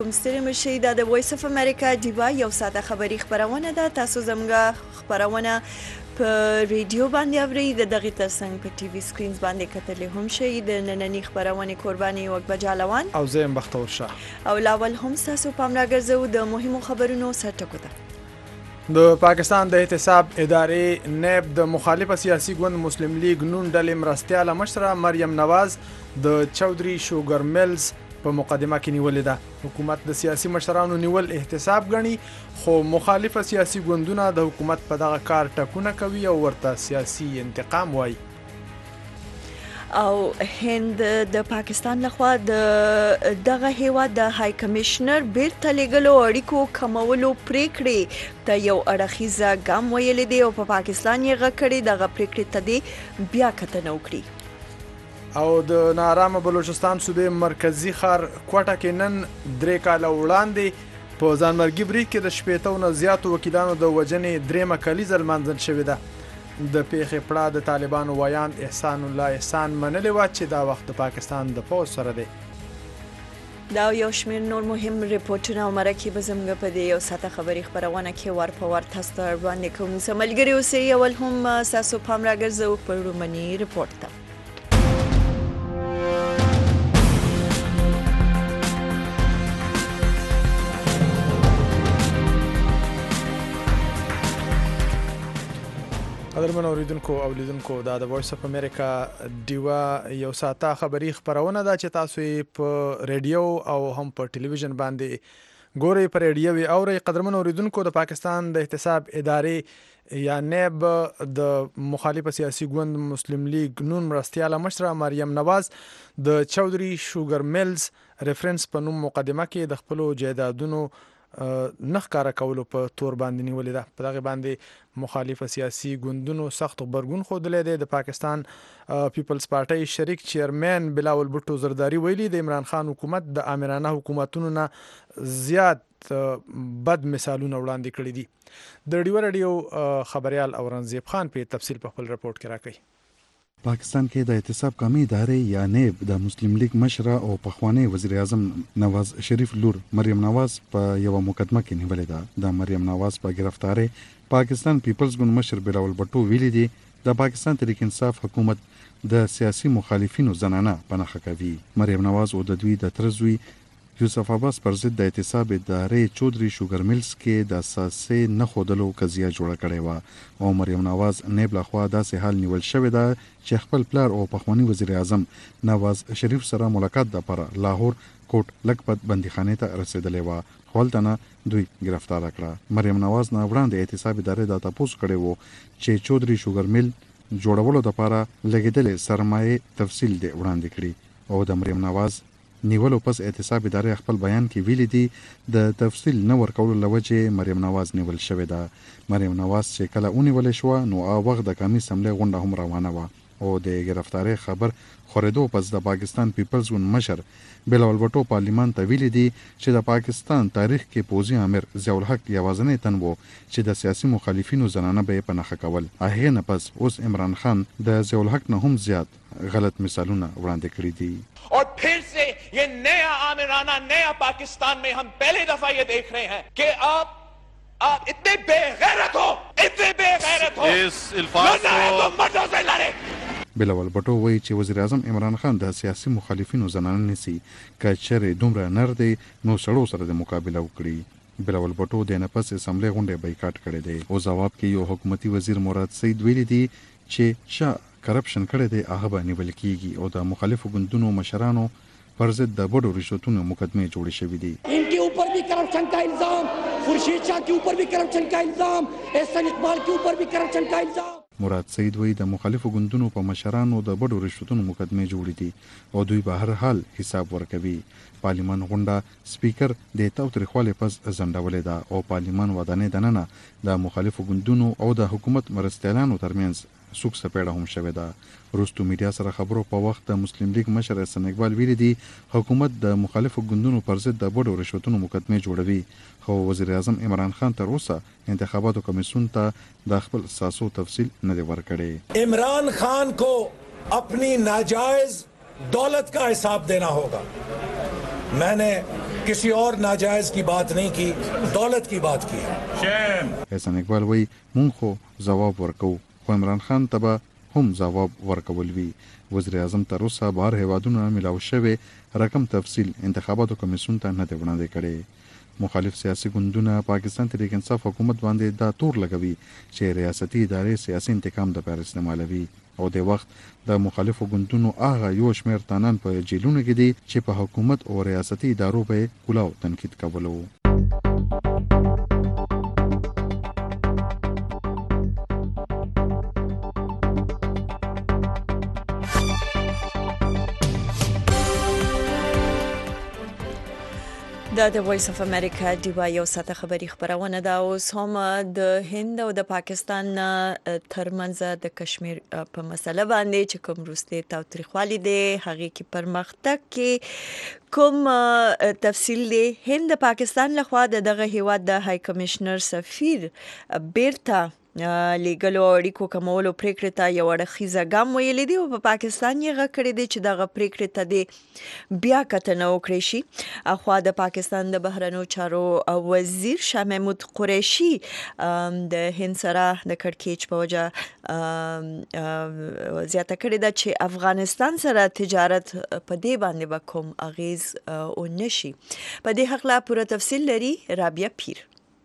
ستړي مشئ دا د وایس اف امریکا ډیوا یو ساده خبري خبرونه ده. تاسو زموږ خبرونه په ریډیو باندې اورئ، د دغې ترڅنګ په ټي وي سکرینز باندې کتلی هم شئ. د نننۍ خبرونې قرباني وکبه جالوان او زه یم بختور شاه. او لاول هم ستاسو پام راګرځوو د مهمو خبرونو سرټکو ته. د پاکستان د احتساب ادارې نیب د مخالفه سیاسي ګوند مسلم لیگ نون ډلې مرستیاله مشره مریم نواز د چودري شوګر میلز په مقدمه کې نیولې ده. حکومت د سیاسي مشرانو نیول احتساب ګڼي، خو مخالفه سیاسي ګوندونه د حکومت په دغه کار ټکونه کوي او ورته سیاسي انتقام وایي. او هند د پاکستان لخوا د دغه هیواد د های کمشنر بیرته لیږلو اړیکو کمولو پریکړې ته یو اړخیزه ګام ویلی دی او په پاکستان یې غږ کړی دغه پریکړې ته دې بیا کتنه وکړي. او د نارامه بلوچستان صوبې مرکزي ښار کوټه کې نن 3 کاله وړاندې په ځانمرګي برید کې د 80 نه زیاتو وکیلانو د وژنې 3مه کلیزه لمانځل شوې ده. د پیښې پړه د طالبانو وایاند احسان الله احسان منلې وه چې دا وخت د پاکستان د پوځ سره دی. دا یو شمېر نور مهم ریپورټونه او مرکې به زموږ په دې یو ساده خبري خبرونه کې ور په ور تاسو ته وړاندې کوو. زه ملګري اوسئ. اول هم ستاسو پام راګرځوو په لومړني ریپورټ ته. قدرمن اوریدونکو او لیدونکو، دا د وایس اف امریکا ډیوا یو ساته خبري خبرونه ده چې تاسو یې په ریډیو او هم په ټلویزیون باندې ګورئ. په ریډیو یې اورئ. قدرمن اوریدونکو، د پاکستان د احتساب ادارې یا نیب د مخالفه سیاسي ګوند مسلم لیگ نون مرستیاله مشره مریم نواز د چودري شوګر میلز ریفرنس په نوم مقدمه کې د خپلو جایدادونو نه ښکاره کولو په تور باندې نیولې ده. په دغه باندې مخالفه سیاسي ګوندونو سخت غبرګون ښودلی دی. د پاکستان پیپلز پارټۍ شریک چیرمین بلاول بټو زرداري ویلي د عمران خان حکومت د آمرانه حکومتونو نه زیات بد مثالونه وړاندې کړي دي. د ډیوه راډیو خبریال اورنګزیب خان په تفصیل په خپل رپورټ کې راکوي. پاکستان کې د احتساب قومي ادارې یا نیب د مسلم لیگ مشره او پخوانی وزیر اعظم نواز شریف لور مریم نواز په یو مقدمه کې نیولې ده. د مریم نواز په گرفتاری پاکستان پیپلز ګوند مشر بلاول بټو ویلي دي د پاکستان تحریک انصاف حکومت د سیاسي مخالفینو زنانه پنهخه کوي. مریم نواز او د دوی د ترزوی یوسف عباس پر ضد د احتساب ادارې چودري شوګر میلز کې د اساسي نه خودلو قضیه جوړه کړې وه او مریم نواز نیب لخوا داسې حال نیول شوې ده چې خپل پلار او پخوانی وزیر اعظم نواز شریف سره ملاقات دپاره لاهور کوټ لکپت بندیخانې ته رسېدلې وه، خو هلته نه دوی ګرفتاره کړه. مریم نواز نه وړاندې احتساب ادارې دا تپوس کړی و چې چودري شوګر میل جوړولو دپاره لګېدلې سرمایې تفصیل دې وړاندې کړي او د مریم نواز نیولو پس احتساب ادارې خپل بیان کې ویلي دي د تفصیل نه ورکولو له وجې مریم نواز نیول شوې ده. مریم نواز چې کله ونیولې شوه نو هغه وخت د قومي اسمبلۍ غونډه هم روانه وه او د ګرفتارۍ خبر خورېدو پس د پاکستان پیپلز ګوند مشر بلاول بټو پارلیمان ته ویلي دي چې د پاکستان تاریخ کې پوځي امیر ضیاء الحق یوازینی تن و چې د سیاسي مخالفینو زنانه به یې پنهخه کول. هغې نه پس اوس عمران خان د ضیاء الحق نه هم زیات غلط مثالونه وړاندې کړي دي. और फिर से ये नया आमिराना नया पाकिस्तान में हम पहली दफा ये देख रहे हैं कि आप इतने बेगैरत हो इस अल्फाज को मर्दों से लड़े. بلاول بټو وایي چې وزیر اعظم عمران خان د سیاسي مخالفینو زنانه نیسي، که چېرې دومره نر دی نو سړو سره د مقابله وکړي. بلاول بټو د نفس اسمبلۍ غونډې بایکاټ کړی دی او ځواب کې یو حکومتي وزیر مراد سید ویلي دي چې چا کرپشن کړی دی هغه به نیول کیږي او د مخالفو ګوندونو مشرانو پر ضد د بډو رشوتونو مقدمې جوړې شوې دي. इनके ऊपर भी करप्शन का इल्जाम, खुर्शीद शाह के ऊपर भी करप्शन का इल्जाम, एहसन इकबाल के ऊपर भी करप्शन का इल्जाम. مراد سید وایي د مخالفو ګوندونو په مشرانو د بډو رشوتونو مقدمې جوړې دي او دوی به هر حال حساب ورکوي. پارلیمان غونډه سپیکر د تاوتریخوالي پس ځنډولې ده او پارلیمان ودانې دننه د مخالفو ګوندونو او د حکومت مرستیالانو ترمنځ سوک سپېړه هم شوې ده. وروستو میډیا سره خبرو په وخت د مسلم لیگ مشر احسان اقبال ویلي دي حکومت د مخالفو ګوندونو پر ضد د بډو رشوتونو مقدمې جوړوي، خو وزیر اعظم عمران خان تر اوسه انتخاباتو کمیسیون ته د خپل ساسو تفصیل نه دی ورکړی. عمران خان کو اپنی ناجائز दौलत का हिसाब देना होगा. मैंने किसी और नाजायज की बात नहीं की, दौलत की बात की. احسان اقبال وی مونږ خو جواب ورکو خو عمران خان ته هم جواب ورکول وی. وزیر اعظم تر اوسه بهر هیوادونو ملاو شوی رقم تفصیل انتخاباتو کمیسیون ته نه دی وړاندې کړی. مخالف سیاسي ګوندونه پاکستان تحریک انصاف حکومت باندې دا تور لګوي چې ریاستي ادارې سیاسي انتقام د پاره استعمالوي او د وخت د مخالفو ګوندونو هغه یو شمېر تنان په جیلونو کې دي چې په حکومت او ریاستي ادارو به کلاو تنقید کولو. د وایس اف امریکا دیوا یو ساته خبری خبرونه دا اوس هم د هند او د پاکستان ترمنځ د کشمیر په مسله باندې چې کوم روسته تاوتریخوالی دی هغه کې پرمختګ کې کوم تفصیل دی. هند پاکستان لخوا دغه هیواد د های کمشنر سفیر بیرته لیګلو اړیکو کمولو پریکړه ته یو اړخیزه ګام ویلې دی او په پاکستان یې غکړې دی چې دغه پریکړه ته دی بیا کتنه وکړي شي. اخوا د پاکستان د بهرنیو چارو وزیر شاه محمود قریشي د هند سره د کړکېچ په وجه زیاته کړې ده چې افغانستان سره تجارت په دې باندې به کوم اغیز ونشي. په دې حق لا پوره تفصیل لري رابعه پیر.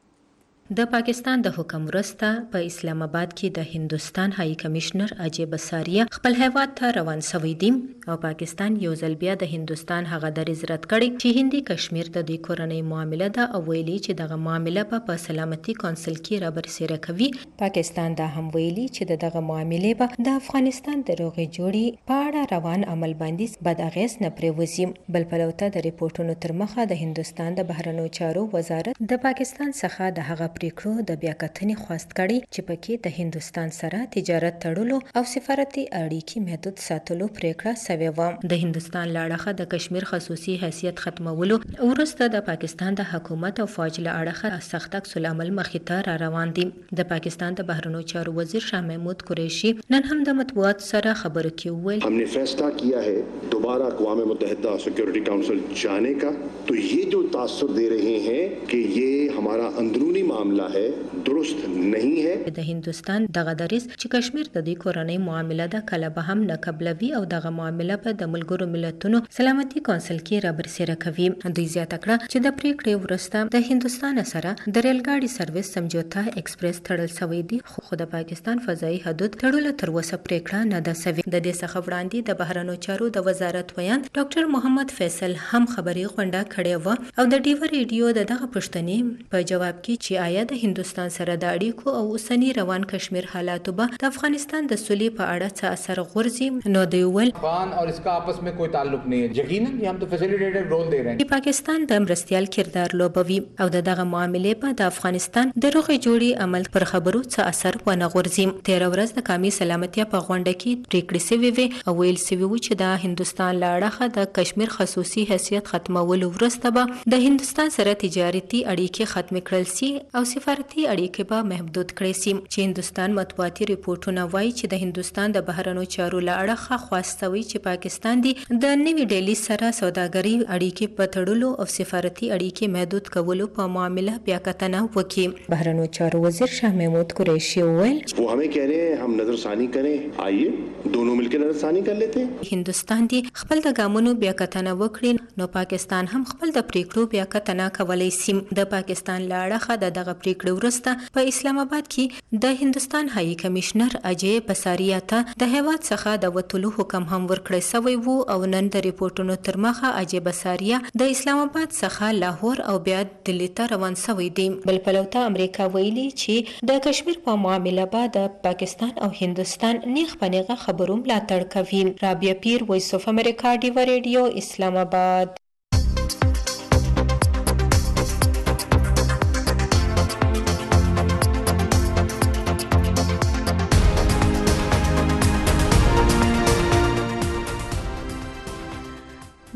د پاکستان د حکم وروسته په اسلام آباد کې د هندستان هاي کمشنر اجي بساریا خپل هیواد ته روان شوی دی او پاکستان یو ځل بیا د هندستان هغه درز رد کړي چې هندي کشمیر ته د کورنۍ معامله ده او ویلي چې دغه معامله په سلامتي کونسل کې را برسېره کوي. پاکستان دا هم ویلي چې دغه معاملې به د افغانستان د روغې جوړې په اړه روان عمل باندې بد اغیز نه پریوزي. بل پلوته د ریپورتونو تر مخه د هندستان د بهرنیو چارو وزارت د پاکستان څخه د هغه پریکړو د بیا کتنې خواست کړي چې پکې د هندستان سره تجارت تړلو او سفارتي اړیکې محدود ساتلو پریکړه شوې و. د هندستان لاړخه د کشمیر خصوصي حیثیت ختمولو وروسته د پاکستان د حکومت او فوج له اړخه سخت عکس العمل مخې ته را روان دي. د پاکستان د بهرنیو چارو وزیر شاه محمود قریشي نن هم د مطبوعات سره خبرو کې وویل हमने फैसला किया है दोबारा अक़वाम मुत्तहिदा सिक्योरिटी काउंसिल जाने का, तो ये जो तासुर दे रहे हैं कि ये हमारा अंदरूनी मामला है, दुरुस्त नहीं है. د هندستان دغه دریس چې کشمیر د دې کورنۍ معامله ده کله به هم نه قبلوي او دغه معامله په د ملګرو ملتونو سلامتي کونسل کې را برسېره کوي. دوی زیاته کړه چې د پریکړې وروسته د هندستان سره د ریل ګاډي سرویس سمجوتا ایکسپریس تړل شوی دی خو د پاکستان فضایي حدود تړلو تر اوسه پریکړه نه ده شوې. د دې څخه وړاندې د بهرنیو چارو د وزارت ویاند ډاکټر محمد فیصل هم خبري غونډه کړې و او د ډیو ریډیو دغه پښتنې په جواب کې چې آیا د هندستان سره د اړیکو او اوسنی روان کشمیر حالاتو به د افغانستان د سولې په اړه څه اثر غورځي نو دی ول افغان اور اس کا آپس میں کوئی تعلق نہیں ہے. یقینا یہ هم تو فیسیلیټیټر رول دے رہے ہیں. پاکستان د مرستيال کردار لوبوي او دغه معاملې په د افغانستان د روغې جوړې عمل پر خبرو څه اثر ونه غورځي. 13 ورځ د قومي سلامتیا په غونډه کې پریکړې شوې وې او ویل شوی و چې د هندستان لاړخه د کشمیر خصوصي حیثیت ختمولو وروسته به د هندستان سره تجارتي اړیکې ختم کړل شي او سفارتي اړیکې به محدود کړي شي. چې هندستان مطبوعاتي ریپورتونه وایي چې د هندستان د بهرنیو چارو لاړخه خواستوي چې پاکستان دی د نوې ډیلی سره سوداګري اړیکې په تړلو او سفارتي اړیکې محدود کولو په معامله بیا کتنه وکړي. بهرنیو چارو وزیر شاه محمود قریشي وویل वो हमें कह रहे हैं हम नजरसानी करें, आइए दोनों मिलकर नजरसानी कर लेते हैं. هندستان دی خپل د ګامونو بیا کتنه وکړي نو پاکستان هم خپل د پریکړو بیا کتنه کولای شي. د پاکستان لاړخه دغه پریکړه وروسته په اسلام آباد کې د هندستان هاي کمشنر اجي بساریا ته د هیواد څخه د وټولو حکم هم ورکړی شوی وو او نن د ریپورتونو تر مخه اجي بساریا د اسلام آباد څخه لاهور او بیا دلی ته روان شوی دی. بل پلوته امریکا ویلي چې د کشمیر په معاملې بعد د پاکستان او هندستان نیغ په نیغه خبرو ملاتړ کوي. رابعه پیر وایس اف امریکا دیوا ریډیو اسلام آباد.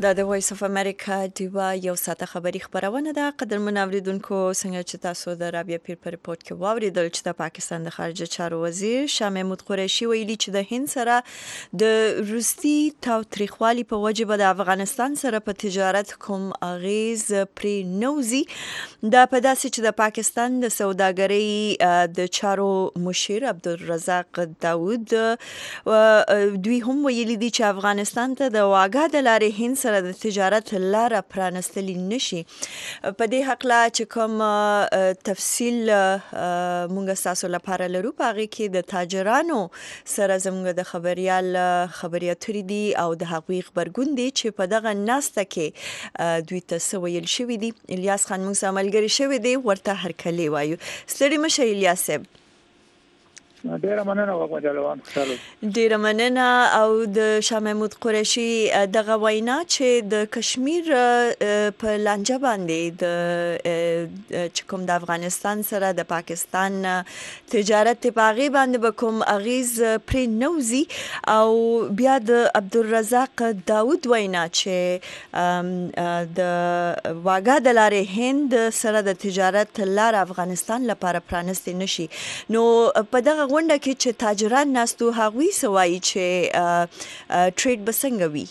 دا د وایس اف امریکا دیوا یو ساعته خبری خبرونه ده. قدرمن اوریدونکو څنګه چې تاسو د رابعه پیر په ریپورت کې واوریدل چې د پاکستان د خارجه چارو وزیر شاه محمود قریشي ویلي چې د هند سره د روسي تاوتریخوالي په وجه د افغانستان سره په تجارت کوم اغیز پرې نوزي. دا په داسې چې د پاکستان د سوداګرۍ د چارو مشیر عبدالرزاق داود دوی هم ویلي دي چې افغانستان ته د واګا د لارې هند سره د تجارت لاره پرانستلی نشي. په دې حق لا چې کوم تفصیل مونږ تاسو لپاره لرو په هغه کې د تاجرانو سره زموږ د خبري اترې دي او د حقوقي خبرګون دي چې په دغه ناسته کې دوی ته ویل شوی دي. الیاس خان موږ سره ملګری شوی دی ورته هرکلی وایو. ستړي مشه الیاس صاحب. ډیره مننه وګورم خوشاله. ډیره مننه او د شاه محمود قریشي دغه وینا چې د کشمیر په لانجه باندې د کوم د افغانستان سره د پاکستان تجارت په هغه باندې به کوم اغیز پرې نوزي او بیا د عبدالرزاق داود وینا چې د واګا د لارې هند سره د تجارت لار افغانستان لپاره پرانستې نشي. نو په دغه غونډه کې چې تاجران ناستو هغوی سوایي چې ټریډ به څنګه وي؟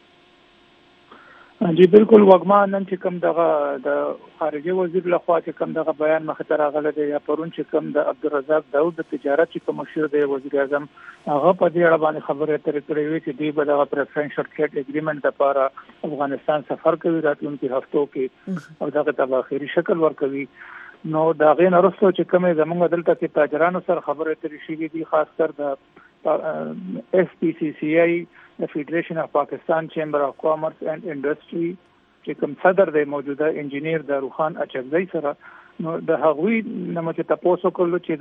جی بالکل وګما نن چې کوم دغه د خارجه وزیر لخوا چې کوم دغه بیان مخ ته راغلی دی یا پرون چې کوم د عبدالرزاق داود د تجارت چې کوم مشیر دی وزیر اعظم هغه په دې اړه باندې خبرې اترې کړې وي چې دوی به دغه پریفرنشل ټریډ اګریمنټ لپاره افغانستان سفر کوي راتلونکي هفتو کې او دغه ته اخري شکل ورکوي. نو دا غین ارستو چې کومه زمونږ دلته کې تاجرانو سره خبرې اترې شوې دي خاص کر د FPCCI د فیډریشن اف پاکستان چیمبر اف کامرس اینڈ انډستری چې کوم صدر دی موجوده انجینیر داروخان اچغزی سره. نو د هغوی نمو چې تاسو کولو چې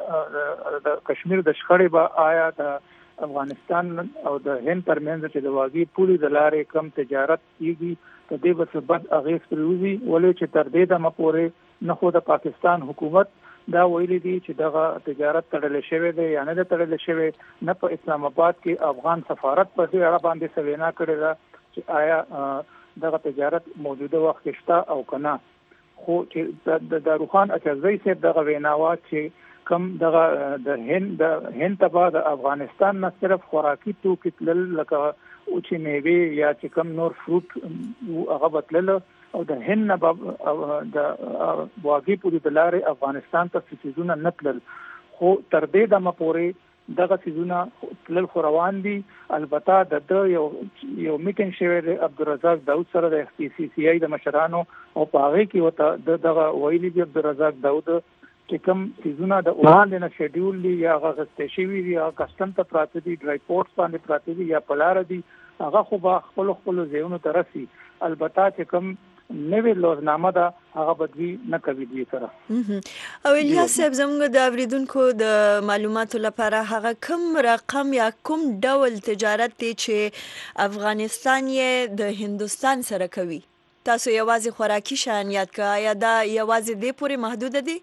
د کشمیر د شخړې با آیا د افغانستان او د هند ترمنځ چې د واګي پولي د لارې کم تجارت کیږي د دې په سبب اغیز پروزي ولې چې تر دې د مپورې نه خو د پاکستان حکومت دا ویلي دي چې دغه تجارت تړل شوی دی یا نه تړل شوی نه. په اسلام آباد کې افغان سفارت په دې اړه باندې سوینا کړې ده چې آیا دغه تجارت موجوده وخت کې شته او کنه. خو چې د داروخان اچغزی صاحب دغه ویناوه چې کم دغه د هند تبع د افغانستان نه صرف خوراکي توکي تلل لکه او چې میوه یا چې کم نور فروټ هغه بتلل او د هند د واګي پوری د لارې افغانستان ته سيزونه نتلل. خو تر دې د مپورې دغه سيزونه تلل خو روان دي. البته د یو میټینګ شوی د عبدالرزاق داود سره د FPCCI د مشرانو او په هغه کې وته دغه ویلي دی عبدالرزاق داود چې کوم سيزونه د وړاندې نه شیډول دي یا هغه غستې شوی دي یا کسٹم ته پراته دي ډرای پورټس باندې پراته دي یا پلار دي هغه خو به خپل ځایونو ته رسي. البته چې کوم نوې لوزنامه ده هغه بدوی نه کوي دي سره. او الیاس صاحب زموږ د اوریدونکو د معلوماتو لپاره هغه کوم رقم یا کوم ډول تجارت دی چې افغانستان یې د هندستان سره کوي؟ تاسو یوازې خوراکي شیان یاد کړئ یا دا یوازې دې پورې محدود دي؟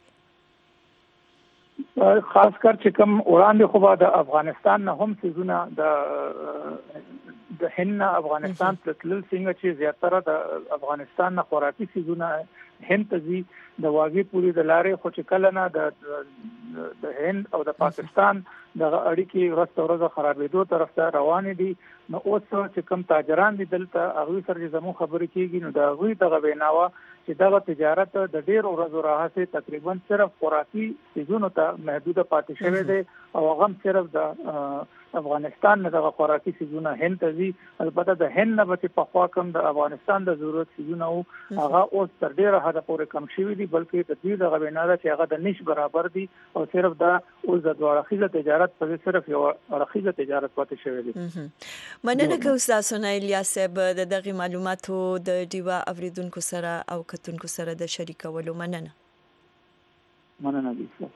خاص کر چې کوم وړاندې خو د افغانستان نه هم سيزونه د هند افغانستان ته تلل څنګه چې زیاتره د افغانستان نه خوراکي سيزونه هند ته ځي د واګي پوری د لارې خو چې کله نه د هند او د پاکستان د اړیکې ورځ خرابېدو طرف ته روان دي. نو اوس چې کوم تاجران دي دلته هغه سره زمو خبرې کیږي نو دا غوي دغه ویناوه چې دغه تجارت د ډېر ورځو راهسه تقریبا صرف خوراکي سيزونو ته محدود پاتې شوی دی او هغه صرف د افغانستان نه دغه خوراکي سيزونه هند ته ځي. البته د هند نه به په خوا کم د افغانستان د ضرورت سيزونه او هغه اوس تر ډېره حد پورې کم شوی دي بلکې د دې دغه ویناوه چې هغه د نش برابر دي او صرف دا اوس د دوړخیزه تجارت په صرف یو اړخیزه تجارت پاتې شوی دی. مننه کوم تاسو نه الیاس صاحب د دغه معلوماتو د دیوا اوریدونکو سره او کتونکو سره د شریکولو. مننه دي.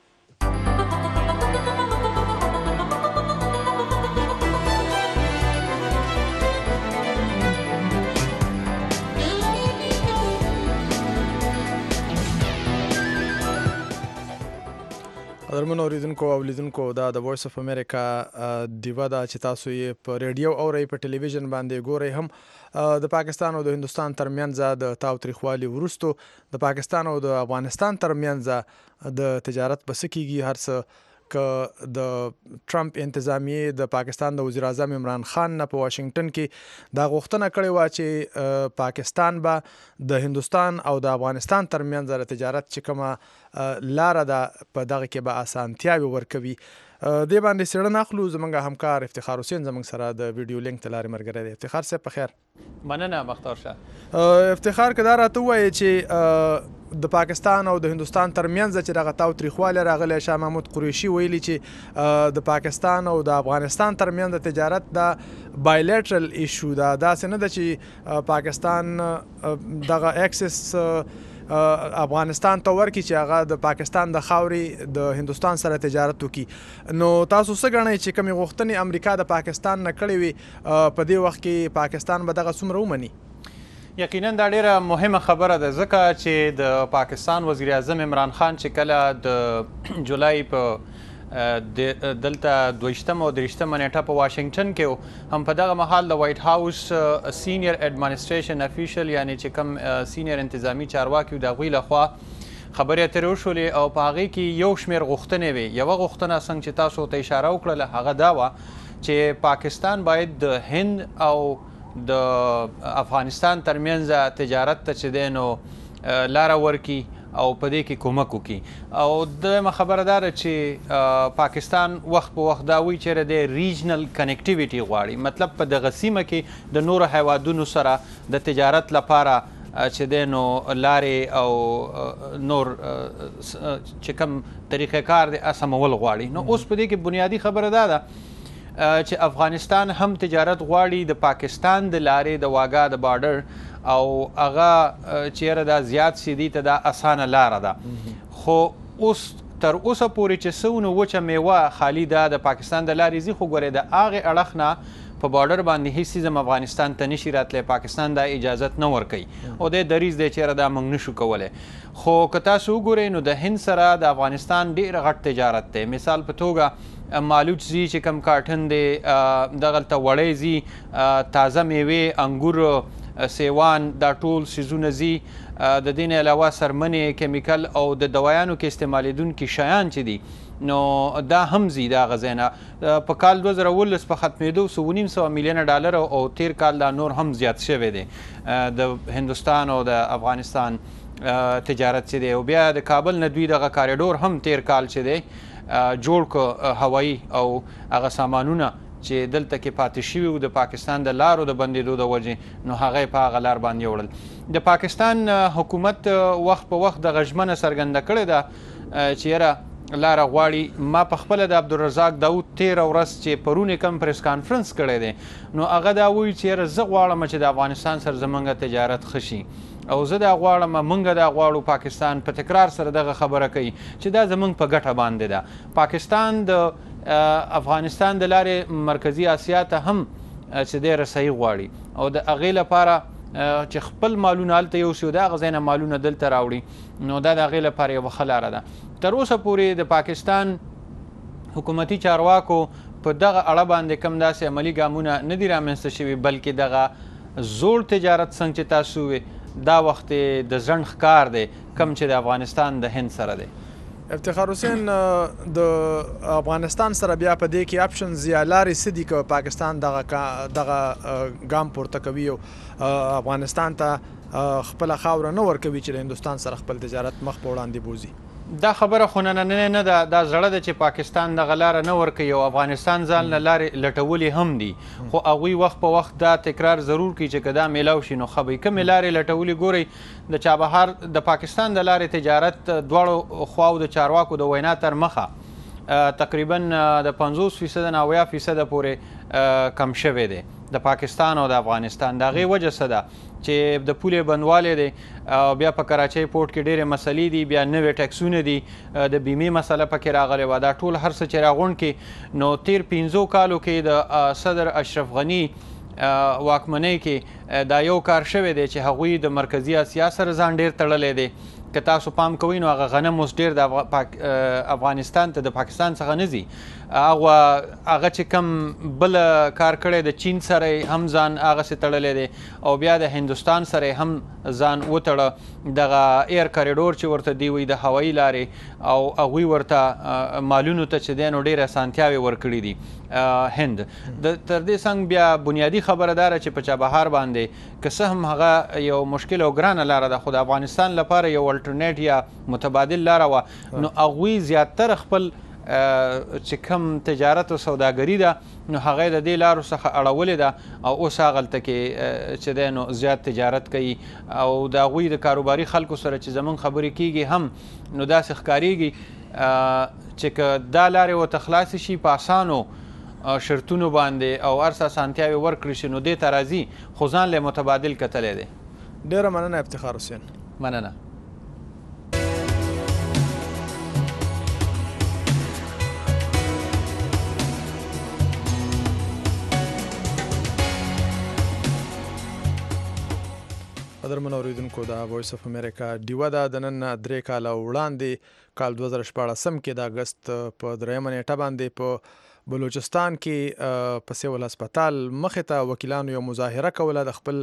قدرمن اوریدونکو او لیدونکو دا د وایس اف امریکا دیوا دا چې تاسو یې په ریډیو او په ټلویزیون باندې ګورئ هم د پاکستان او د هندوستان ترمنځ د تاوتریخوالي وروستو د پاکستان او د افغانستان ترمنځ د تجارت په څه کېږي هر څه که د ټرمپ انتظامیې د پاکستان د وزیر اعظم عمران خان نه په واشنگټن کې دا غوښتنه کړې وه چې پاکستان به د هندوستان او د افغانستان ترمنځ د تجارت چې کومه لاره ده په دغه کې به اسانتیاوې ورکوي. دې باندې څېړنه اخلو. زموږ همکار افتخار حسین زموږ سره د ویډیو لینک ته لارې ملګری دی. افتخار صاحب په خیر. مننه مختار شه. افتخار که دا راته ووایې چې د پاکستان او د هندوستان ترمنځ چې دغه تاوتریخوالی راغلی، شاه محمود قریشي ویلي چې د پاکستان او د افغانستان ترمنځ د تجارت دا بایلیټرل ایشو ده، داسې نه ده چې پاکستان دغه اکسس افغانستان ته ورکړي چې هغه د پاکستان د خاورې د هندوستان سره تجارت وکړي. نو تاسو څه ګڼئ چې کومې غوښتنې امریکا د پاکستان نه کړې وي په دې وخت کې پاکستان به دغه څومره ومني؟ یقینا دا ډیره مهمه خبره ده، ځکه چې د پاکستان وزیر اعظم عمران خان چې کله د جولای په دلته 22 او 23 نیټه په واشنگټن کې هم په دغه مهال د وایټ هاوس سینیر اډمنسټریشن افیشل یعنی چې کوم سینیر انتظامی چارواکي د هغوی لخوا خبرې اترې وشولې او په هغې کې یو شمېر غوښتنې وې. یوه غوښتنه څنګه چې تاسو ته اشاره وکړله هغه دا وه چې پاکستان باید د هند او د افغانستان ترمنځ تجارت ته چې دی نو لاره ورکړي او په دې کې کومک وکړي. او دویمه خبره دا ده چې پاکستان وخت په وخت دا وایي چېرې د ریجنل کنیکټیویټي غواړي، مطلب په دغه سیمه کې د نورو هیوادونو سره د تجارت لپاره چې دی نو لارې او نور چې کوم طریقه کار دی اسمول غواړي. نو اوس په دې کې بنیادي خبره دا ده چې افغانستان هم تجارت غواړي د پاکستان د لارې د واګا د بارډر او هغه چیرې دا زیات سي دي ته دا اسانه لاره ده. خو اوس تر اوسه پورې چې څونه وچه میوه خالي ده د پاکستان د لارې ځي، خو ګورې د هغې اړخ نه په بارډر باندې هیڅ څیز افغانستان ته نشي راتلی، پاکستان دا اجازت نه ورکوي او دی دریځ دی چیرې دا موږ نشو کولی. خو که تاسو وګورئ نو د هند سره د افغانستان ډېر غټ تجارت دی. مثال په توګه مالوچ ځي چې کوم کارټن دی، دغلته وړی ځي، تازه میوې، انګور، سیوان، دا ټول سیزونه ځي. د دې نه علاوه سرمنې، کیمیکل او د دوایانو کې استعمالیدونکي شیان چې دي نو دا هم ځي دا غځای نه. په کال 2019 په ختمېدو 9.5 میلیونه ډالر او تیر کال دا نور هم زیات شوی دی د هندوستان او د افغانستان تجارت چې دی. او بیا د کابل نه دوی دغه کاریډور هم تیر کال چې دی جوړ کړ، هوایي او هغه سامانونه چې دلته کې پاتې شوي وو د پاکستان د لارو د بندېدو د وجې، نو هغه یې په هغه لار باندې وړل. د پاکستان حکومت وخت په وخت دغه ژمنه څرګنده کړې ده چې یاره لاره غواړي. ما په خپله د عبدالرزاق داود 13 ورځ چې پرون یې کوم پریس کانفرنس کړی دی نو هغه دا وایي چې یاره زه غواړم چې د افغانستان سره زموږ تجارت ښه شي او زه دا غواړم، موږ دا غواړو. پاکستان په تکرار سره دغه خبره کوي چې دا زموږ په ګټه باندې ده. پاکستان د افغانستان د لارې مرکزي اسیا ته هم چې دی رسایي غواړي او د هغې لپاره چې خپل مالونه هلته یوسي او د هغه ځای نه مالونه دلته راوړي، نو دا د هغې لپاره یوه ښه لاره ده. تر اوسه پورې د پاکستان حکومتي چارواکو په دغه اړه باندې کوم داسې عملي ګامونه نه دي رامنځته شوي، بلکې دغه زوړ تجارت څنګه چې تاسو ووې دا وخت د ځنډ ښکار دی کوم چې د افغانستان د هند سره دی. افتخار حسین، د افغانستان سره بیا په دې کې اپشنز یا لارې څه دي که پاکستان دغه ګام پورته کوي او افغانستان ته خپله خاوره نه ورکوي چې د هندوستان سره خپل تجارت مخ په وړاندې بوځي؟ دا خبره خو نننۍ نه ده، دا زړه ده چې پاکستان دغه لاره نه ورکوي او افغانستان ځان له لارې لټولې هم دي. خو هغوی وخت په وخت دا تکرار ضرور کوي چې که دا میلاو شي نو ښه به وي. کومې لارې لټولې ګورئ د چابهار د پاکستان د لارې تجارت دواړو خواو د چارواکو د وینا تر مخه تقریبا د 50% نه 80% پورې کم شوی دی د پاکستان او د افغانستان. د هغې وجه څه ده چې د پولې بندوالی دی او بیا په کراچۍ پورټ کې ډېرې مسلې دي، بیا نوې ټکسونه دي، د بیمې مسله پکې راغلی وه. دا ټول هر څه چې راغونډ کړي نو تیر 15 کالو کې د صدر اشرف غني واکمنۍ کې دا یو کار شوی دی چې هغوی د مرکزي اسیا سره ځان ډېر تړلی دی. که تاسو پام کوئ نو هغه غنم اوس ډېر د افغانستان ته د پاکستان څخه نه ځي، هغه چې کم بل کار کړی د چین سره هم ځان هغسې تړلی دی او بیا د هندوستان سره هم ځان وتړه دغه ایر کاریډور چې ورته دی وایي د هوایي لارې او هغوی ورته مالونو ته چې دی نو ډېرې اسانتیاوې ورکړي دي هند تر دې څنګ بیا بنیادي خبره دا ده چې په چابهار باندې که څه هم هغه یو مشکل او ګرانه لاره ده خو د افغانستان لپاره یو الټرنیټ یا متبادل لاره وه نو هغوی زیاتره خپل چې کم تجارت او سوداګري ده نو هغه د دې لارو څخه اړولې ده او اوس هغلته کې چې دی نو زیات تجارت کوي او د هغوی د کاروباري خلکو سره چې زموږ خبرې کېږي هم نو داسې ښکارېږي چې که دا لارې ورته خلاصې شي په اسانو شرطونو باندې او هر څه اسانتیاوې ورکړي شي نو دې ته راځي خو ځان له متبادل کتلی دی. ډېره مننه افتخار حسین. مننه. قدرمنو اوریدونکو د وایس اف امریکا ډیوه ده د نن 3 کاله وړاندې کال 2014 کې د اګست په 3 نیټه باندې په بلوچستان کې په سیول هسپتال مخې ته وکیلانو یو مظاهره کوله د خپل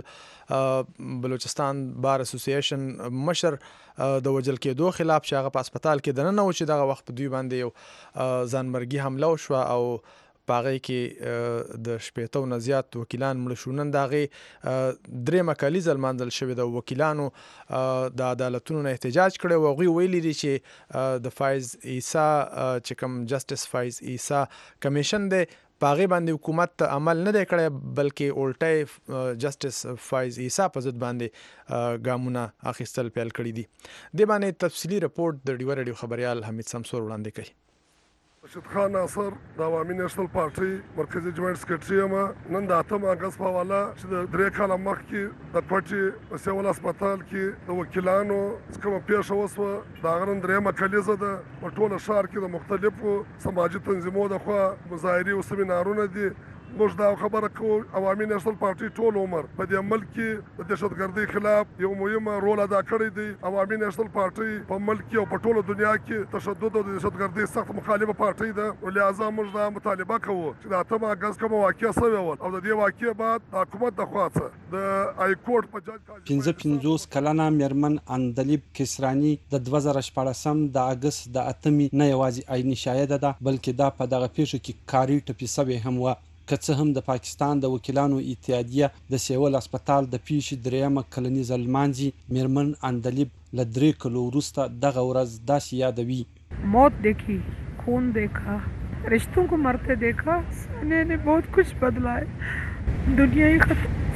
بلوچستان بار اسوسییشن مشر د وجل کېدو خلاف چې هغه په هسپتال کې دننه و چې دغه وخت په دوی باندې یو ځانمرګي حمله وشوه او په هغې کې د 80 نه زیات وکیلان مړه شو. نن د هغې 3 کالیزه لمانځل شوې ده. وکیلانو د عدالتونو نه احتجاج کړی و. هغوی ویلي دي چې د فایز عیسی چې کوم جسټس فایز عیسی کمیشن دی په هغې باندې حکومت عمل نه دی کړی بلکې الټی جسټس فایز عیسی په ضد باندې ګامونه اخیستل پیل کړي دي. دې باندې تفصیلي رپورټ د ډیوه راډیو خبریال حمید سمسور وړاندې کوي. رشید خان ناصر د عوامي نیشنل پارټي مرکزي جوائنټ سیکرټري یم. نن د 8 اګست په حواله چې د 3 کاله مخکې د کوټې په سیول هسپتال کې د وکیلانو کومه پیښه وسوه د هغه نن 3 کلیزه ده. په ټوله ښار کې د مختلفو سماجي تنظیمونو د خوا مظاهرې او سیمینارونه دي. موږ دا خبره کوو عوامي نیشنل پارټي ټول عمر په دې ملک کې د دهشتګردۍ خلاف یو مهمه رول ادا کړی دی. عوامي نیشنل پارټي په ملک کې او په ټوله دنیا کې تشدد او د دهشتګردۍ سخت مخالفه پارټي ده او لہذا موږ دا مطالبه کوو چې د 8 اګست کومه واقعه شوې وه او د دې واقعې بعد د حکومت د خوا څخه د های کورټ په جج 55 کلنه میرمن اندلیب کسرانی د 2014 د اګست د 8 نه یوازې عیني شاهده ده بلکې دا په دغه پیښه کې کاري ټپي سوې هم وه. که څه هم د پاکستان د وکیلانو اتحادیه د سیول هسپتال د پیښې 3 کلنیزه لمانځي میرمن اندلیب له 3 کلو وروسته دغه ورځ داسې یادوي. موت देखी, खून देखा, रिश्तों को मरते देखा, सने ने बहुत कुछ बदला है. दुनिया ही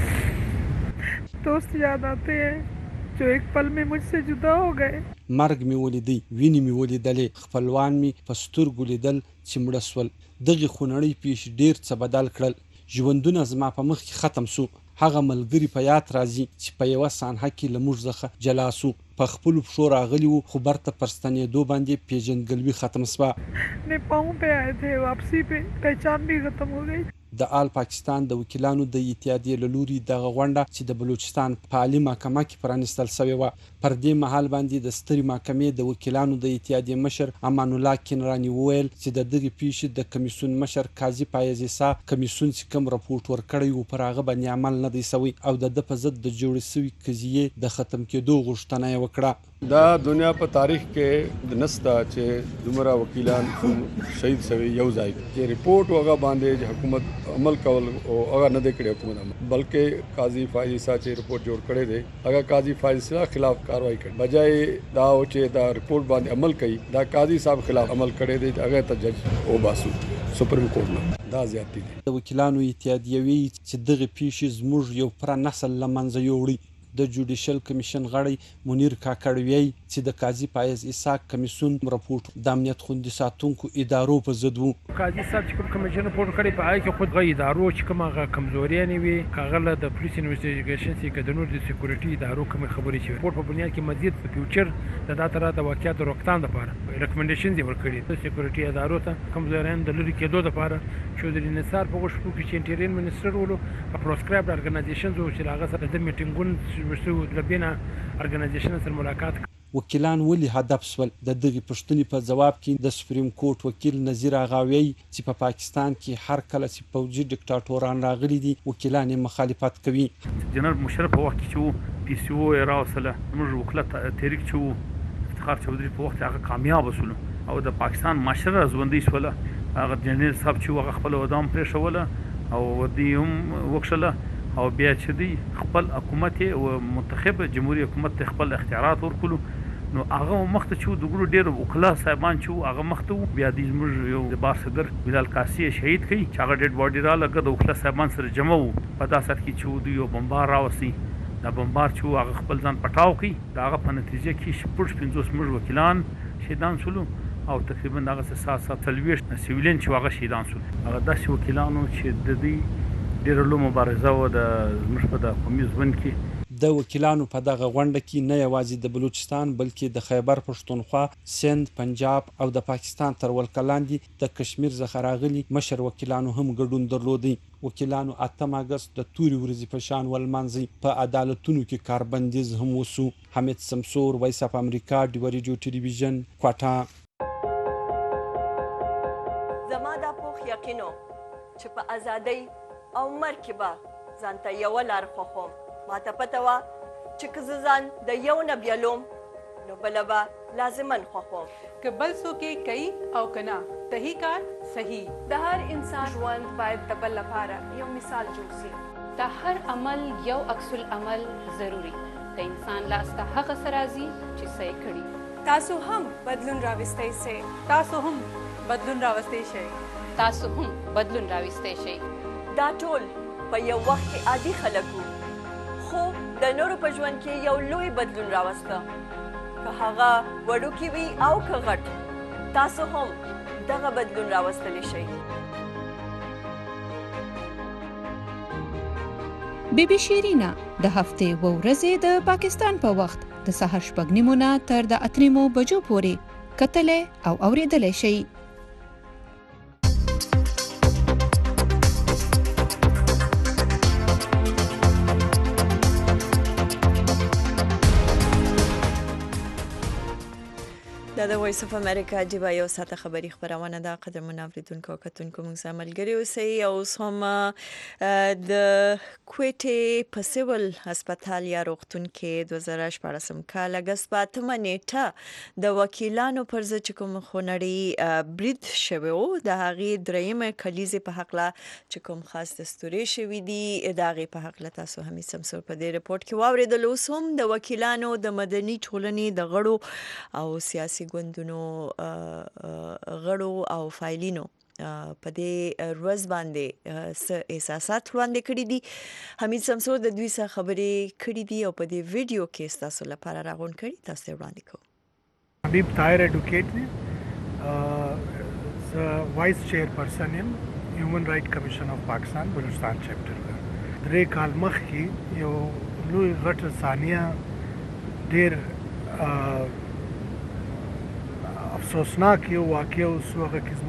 खत्म, दोस्त याद आते हैं जो एक पल में मुझसे जुदा हो गए. مرګ می ولیدي, ویني می ولیدلې, خپلوان می په سترګو لیدل چې مړه سول. دغه خونړۍ پیښې ډېر څه بدل کړل. ژوندونه زما په مخ کې ختم سو. هغه ملګری په یاد راځي چې په یوه سانحه کې له موږ څخه جلا سو. په خپلو پښو راغلي وو خو برته پر ستنېدو باندې پیژندګلوي ختم سوه. ने पाँव पे आए थे, वापसी पे पहचान भी खत्म हो गई. د آل پاکستان د وکیلانو د اتحادیې له لوري دغه غونډه چې د بلوچستان په عالي محکمه کې پرانیستل سوې وه. پر دې مهال باندې د سترې محکمې د وکیلانو د اتحادیې مشر امان الله کینراني وویل چې د دغې پیښې د کمیسیون مشر قاضي فایز عیسی کمیسیون چې کوم رپورټ ورکړی و پر هغه باندې عمل نه دی سوی او د ده په ضد د جوړې سوي قضیې د ختم کېدو غوښتنه یې وکړه. دا دنیا په تاریخ کې د نستا چې دومره وکیلان شهید شوي یو ځای چې رپورټ هغه باندې چې حکومت عمل کول او هغه نه دی کړی حکومت عمل بلکې قاضي فایز عیسی چې رپورټ جوړ کړی دی هغه قاضي فایز عیسی خلاف کاروایی کړي بجای دا چې دا رپورټ باندې عمل کوي دا قاضي صاحب خلاف عمل کړی دی هغه ته جج او باسو سپریم کورټ نه دا زیاتی دي. د وکیلانو اتحادیه وی چې دغه پیښې زموږ یو پر نسل لمنځه یوړي. د جوډیشل کمیشن غړی منیر کاکړ وی چې د قاضي فایز عیسی کمیسیون رپورټ د امنیت خوندي ساتونکو ادارو په ضد وو. قاضي صاحب چې کمیشن رپورټ کړی په هغه کې خود غي ادارو چې کومه کمزوري نه وي کاغله د پولیس انویسټیګیشن چې کډنو د سکیورټي ادارو کوم خبرې چې رپورټ په بنیاد کې مزید په فیوچر د داتره د واقعیت روکتان لپاره ریکمنډیشنز ورکړي د سکیورټي ادارو ته کمزوریان د لری کېدو لپاره چودري نثار په غوښتنه کې چې انټرین منسټر ولو پروسکرایبډ ارګنایزیشنز او چې هغه سره د میټینګونو وسو د بینه ارګنایزیشن سره ملاقات وکیلان ولې هدف سول؟ د دغې پوښتنې په ځواب کې د سپریم کورټ وکیل نظیر اغاوی چې په پاکستان کې هر کله چې پوځي ډیکټاټوران راغلي دي وکیلان یې مخالفت کوي. جنرال مشرف په وخت کې چې پی سی او یې راوستله زموږ وکالت تحریک چې و افتخار چودھري په وخت هغه کامیاب شول او د پاکستان معاشره ژوندۍ شوله. هغه جنرال صاحب چې هغه خپل ودام پرېښوله او دی هم وکښله او بیا چې دی خپل حکومت او منتخب جمهوریت حکومت ته خپل اختیارات ورکړو نو هغه مخته چې د ګورو ډېر وکلا صاحبان چې هغه مخته بیا د زموږ یو د بار صدر بلال قاسی شهید کړي چې هغه ډېډ باډي رالګه د وکلا صاحبان سره جمع وو په داسې وخت کې چې دوی یو بمبار راوستي دا بمبار چې هغه خپل ځان پټاو کړي د هغه په نتیجه کې شپږ 50 زموږ وکیلان شهیدان شولو او تقریبا دغه 740 سیویلین چې هغه شهیدان شول. هغه داسې وکیلانو چې د دې ډېره لویه مبارزه وه د زموږ په د قومي ژوند کې. د وکیلانو په دغه غونډه کې نه یوازې د بلوچستان بلکې د خیبر پښتونخوا، سند، پنجاب او د پاکستان تر ولکه لاندې د کشمیر څخه راغلي مشر وکیلانو هم ګډون درلودی. وکیلانو 8 اګست د تورې ورځې په شان ولمانځي. په عدالتونو کې کاربندیز هم وسو. حمید سمسور، وایس اف امریکا، ډیو ریډیو ټلویزیون، کوټه. زما دا پوخ یقینو چې په ازادۍ او مرګ کې به ځان ته یوه لار خوښوم. ما ته پته وه چې که زه ځان د یو نه بیلوم نو بله به لازماً خوښوم. که بل څوک یې کوي او که نه صحیح کار صحیح. د هر انسان ژوند باید د بل لپاره یو مثال جوړ سي. د هر عمل یو عکس العمل ضروري. د انسان لاس ته هغه څه راځي چې څه یې کړي. تاسو هم بدلون راوستی سئ. تاسو هم بدلون راوستی شئ. تاسو هم بدلون راوستی شئ. دا ټول په یو وخت کې عادي خلک وو خو د نورو په ژوند کې یو لوی بدلون راوسته. که هغه وړوکی وي او که غټ تاسو هم دغه بدلون راوستلی شئ. بیبي شیرینا د هفتې و ورځې د پاکستان په وخت د سهار 6:30 نه تر د 8 بجو پورې کتلې او اورېدلې شئ. دا د وایس اف امریکا جبا یو ساعته خبری خبرونه ده. قدرمن اوریدونکو او کتونکو موږ سره ملګري اوسئ. او هم د کوټې په سیول هسپتال یا روغتون کې 2014 کال اگست په 8 نیټه د وکیلانو پر ضد چې کوم خونړی برید شوی و د هغې درېیمه کلیزې په هکله چې کوم خاص دستوري شوي دي د هغې په هکله تاسو هم سمسور په دې رپورټ کې واورېدل. اوس هم د وکیلانو د مدني ټولنې د غړو او سیاسي ګوندونو غړو او فایلینو په دې ورځ باندې څه احساسات وړاندې کړي دي. حمید سمسور د دوی سره خبرې کړي دي او په دې ویډیو کې تاسو لپاره راغونډ کړي. تاسو وړاندې کوو. حبیب طاهر ایڈوکیٹ دی وائس چیئرپرسن یم هیومن رائٹ کمیشن اف پاکستان بلوچستان چیپټر کا. درې کال مخکې یو لوی غټه ثانیه ډېر افسوسناک یو واقع اوسو. هغه کې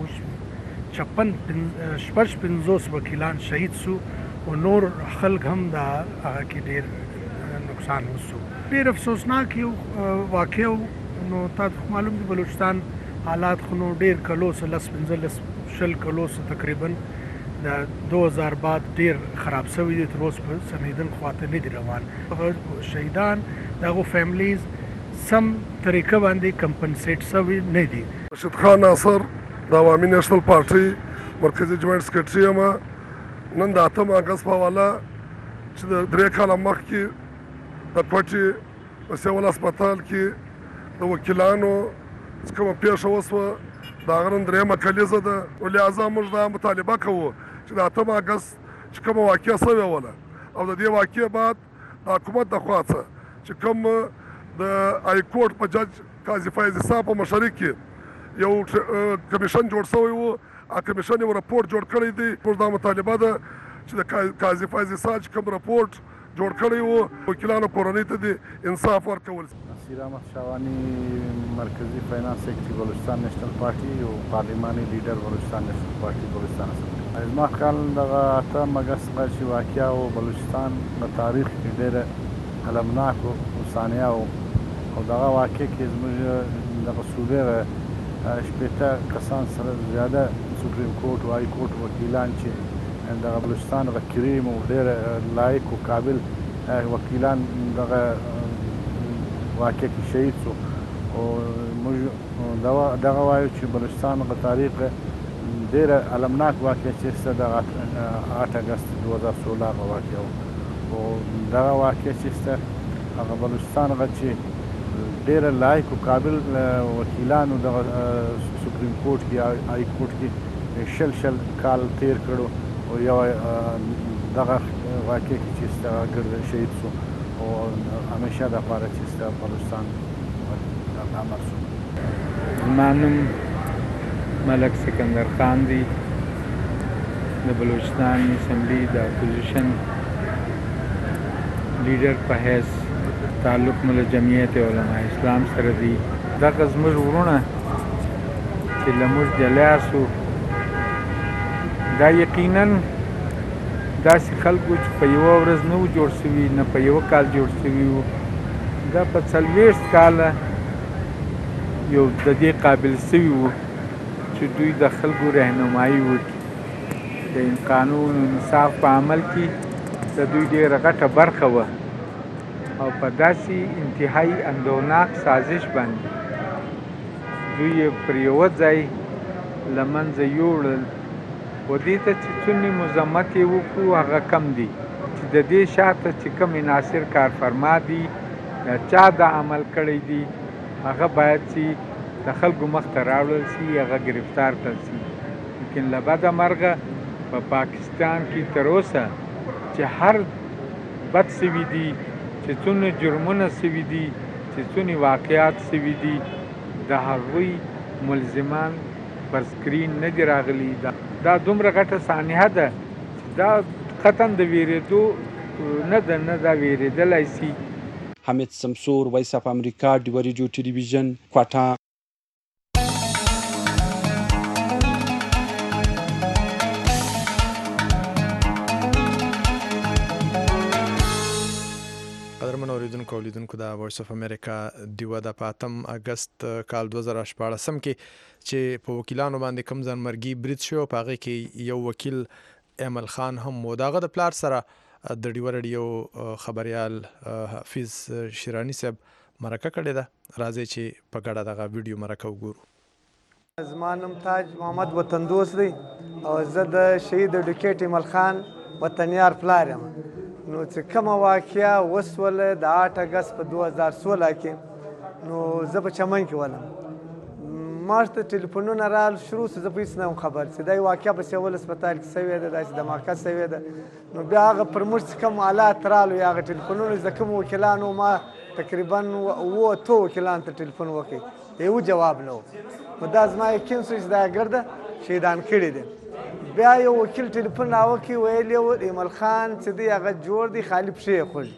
زموږ 56 وکیلان شهید سو او نور خلک هم دا هغه کې ډېر نقصان وسو. ډېر افسوسناک یو واقع نو تاسو معلوم دی بلوچستان حالات خو نو ډېر کلو سه 15 کلو سه تقریبا د 2000 بعد ډېر خراب شوی دی. تر اوسه په سمیدن خواته نه دی روان. شهیدان دغه فیملیز سم طریقه باندې کمپنسیټ شوی نه دي. رشید خان ناصر د عوامي نیشنل پارټي مرکزي جوائنټ سیکرټري یم. نن د 8 اګست په حواله چې د 3 کاله مخکې د کوټې په سیول هسپتال کې د وکیلانو کومه پیښه وسوه د هغه نن درېیمه کلیزه ده. ولهذا موږ دا مطالبه کوو چې د 8 اګست چې کومه واقعه شوې وله او د دې واقعې بعد د حکومت د خوا څخه چې کوم د های کورټ په جج قاضي فیض صاحب په مشرۍ کې یو کمیشن جوړ شوی و. هغه کمیشن یو رپورټ جوړ کړی دی. موږ دا مطالبه ده چې د قاضي فیض صاحب چې کوم رپورټ جوړ کړی و وکیلانو کورنۍ ته د انصاف ورکول. نصیر احمد شاوانی مرکزی فینانس سیکرټري بلوچستان نیشنل پارټي او پارلماني لیډر بلوچستان نیشنل پارټي بلوچستان اسمبلی. زما خیال دغه 8 اګست چې واقعه و بلوچستان په تاریخ کې ډېره المناک او ثانیه او دغه واقع کې زموږ دغه صوبې شپېته کسان سره زیاده سپریم کورټ او های کورټ وکیلان چې دغه بلوچستان هغه کریم او ډېر لایق او قابل وکیلان دغه واقع کې شهید شو او موږ دغه وایو چې بلوچستان هغه تاریخ ډېره المناک واقع چې سته د 8 اګست 2016 هغه واقع او دغه واقع چې سته هغه بلوچستان هغه چې ډېره لایق او قابل وکیلانو دغه سپریم کورټ کې های کورټ کې شل کال تیر کړو او یو دغه واقع کې چې سته ګرد شهید شو او همیشه دپاره چې سته بلوچستان امر شو. زما نوم ملک سکندر خان دی د بلوچستان اسمبلی د اپوزیشن لیډر په حیث تعلق مو له جمعیت علماء اسلام سره دی. دغه زموږ ورونه چې له موږ جلا سو دا یقینا داسې خلکو چې په یوه ورځ نه و جوړ سوي نه په یوه کال جوړ سوي وو. دا په 40 کاله یو د دې قابل سوي وو چې دوی د خلکو رهنمایي وکړي. د قانون او انصاف په عمل کې د دوی ډېره غټه برخه وه او په داسې انتهایي اندوناک سازش باندې دوی یې پر یوه ځای له منځه یوړل و دې ته چې څومره مذمت یې وکړو هغه کم دي چې د دې شاته چې کوم ناصر کارفرما دي چا دا عمل کړی دی هغه باید چې د خلکو مخ ته راوړل شي هغه گرفتار کړل شي. لیکن له بده مرغه په پاکستان کې تر اوسه چې هر بد سوي دي چې څونه جرمونه سوي دي چې څونه واقعات سوي دي د هغوی ملزمان پر سکرین نه دي راغلي. دا دومره غټه سانحه ده چې دا قطعا د ویرېدو نه ده نه دا ویرېدلی سي. حمید سمسور، وایس اف امریکا، ډیوه ریډیو ټلویزیون، کوټه. قدرمن اوریدونکو او لیدونکو د وایس اف امریکا ډیوه د 8 اګست کال 2014 کې چې په وکیلانو باندې کوم ځانمرګي برید شو په هغه کې یو وکیل امل خان هم و. دغه د پلار سره د ډیوه ریډیو خبريال حافظ شیرانی صاحب مرکه کړې ده. راځي چې په ګډه دغه ویډیو مرکه وګورو. زما نوم تاج محمد وطن دوست دی او زه د شهید ډیکیټ امل خان وطنیار پلار یم. نو چې کومه واقعه وسوله د 8 اګست په 2016 کې نو زه په چمن کې ولم. ما ته ټلیفونونه رال شروع سو زه په هېڅ نه وم خبر چې دا واقعه په سیول هسپتال کې سوې ده داسې دماکه سوې ده. نو بیا هغه پر موږ چې کوم حالات رالو یا هغه ټلیفونونه د کوم وکیلانو ما تقریبا 8 وکیلانو ته ټلیفون وکړ یو جواب نه و. نو دا زما یقین سو چې دا ګرده شهیدان کړي دي. بیا یو وکیل ټلیفون راوکړي ویل یې و ایمل خان چې دی هغه جوړ دی خالي پښې یې خوږي.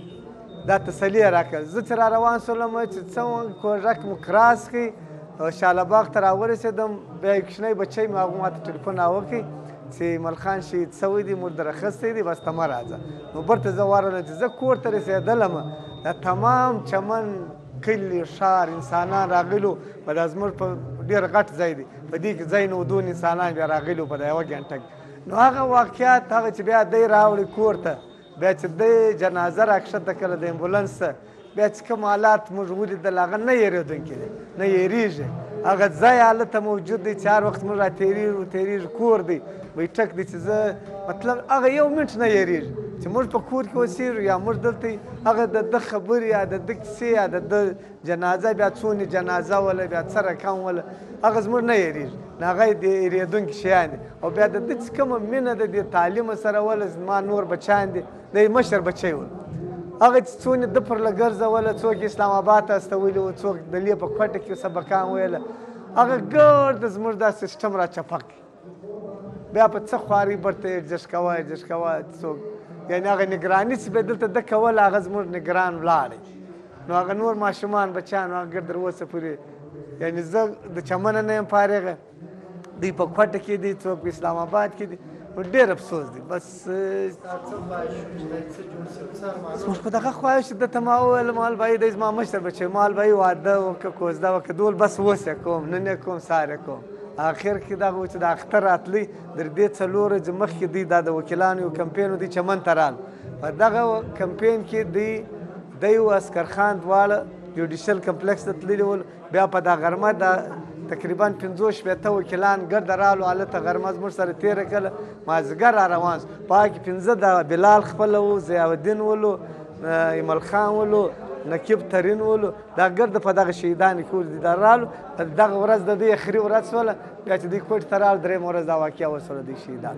دا تسلي یې راکړه. زه چې را روان شولم چې څه کوژک مو کراس کړي شاله باغ ته راورسېدم. بیا یو کوچنی بچی مې هغه ما ته ټلیفون راوکړي چې ایمل خان شهید سوی دی مور درخستی دی بس ته مه راځه. نو برته زه ورغلم چې زه کور ته رسېدلم دا تمام چمن کلي ښار انسانان راغلو په دا زموږ په ډېر غټ ځای دی په دې کې ځای نه و دون انسانان بیا راغلي په دا یوه ګنټه کې. نو هغه واقعات هغه چې بیا دی راوړي کور ته بیا چې دی جنازه راکښته کړه د امبولانس ته بیا چې کوم حالات موږ ولیدل هغه نه یېرېدونکي دی نه یېرېږي. هغه ځای هلته موجود دی چې هر وخت موږ را تېرېږو کور دی بیټک دی چې زه مطلب هغه یو منټ نه یېرېږي چې موږ په کور کې اوسېږو یا موږ دلته هغه د ده خبرې یا د ده کیسې یا د ده جنازه بیا څونې جنازه وله بیا څه رقم وله هغه زموږ نه یېرېږي. نو هغه د یېرېدونکي شیان دي. او بیا د ده چې کومه مینه ده د تعلیم سره وله زما نور بچیان دي د مشر بچی ول هغه چې څونې ده پر له ګرځوله څوک اسلام آباد ته استولي وو څوک دلې په کوټه کې سبقان ویله هغه ګرد زموږ دا سیسټم را چپک بیا په څه خواري برته ایډجسټ کوه څوک یعنې هغه نګراني چې به دلته ده کوله هغه زموږ نګران ولاړی. نو هغه نور ماشومان بچیان هغه ګرد تر اوسه پورې یعنې زه د چمنه نه یم فارغه دوی په کوټه کې دي څوک په اسلام آباد کې دي ډېر افسوس دی. بس زموږ په دغه خواهش ده ته ما وویل مال بهي دی زما مشر بچی مال بهي واده وکړه کوزده وکړه دول بس اوس یې کوم نن یې کوم سهار یې کوم. اخر کې دغه و چې د اختر راتلی در دې 4 ورځې مخکې دوی دا د وکیلانو یو کمپین و دوی چمن ته راغلل. په دغه کمپین کې دی او عسکرخان دواړه جوډیشل کمپلیکس ته تللي ول. بیا په دا غرمه د تقریبا 50-60 وکیلان ګرده راغلو هلته غرمه زموږ سره تېره کړله. مازدیګر را روان شو په هغه کې 5 د بلال خپله و ضیاالدین ولو ایمل خان ولو نقیب ترین ولو دا ګرده په دغه شهیدانو کې ول دا راغلو. دغه ورځ د دوی اخري ورځ شوله بیا چې دوی کوټې ته راغلل 3 ورځ دا واقعه وشوله دوی شهیدان.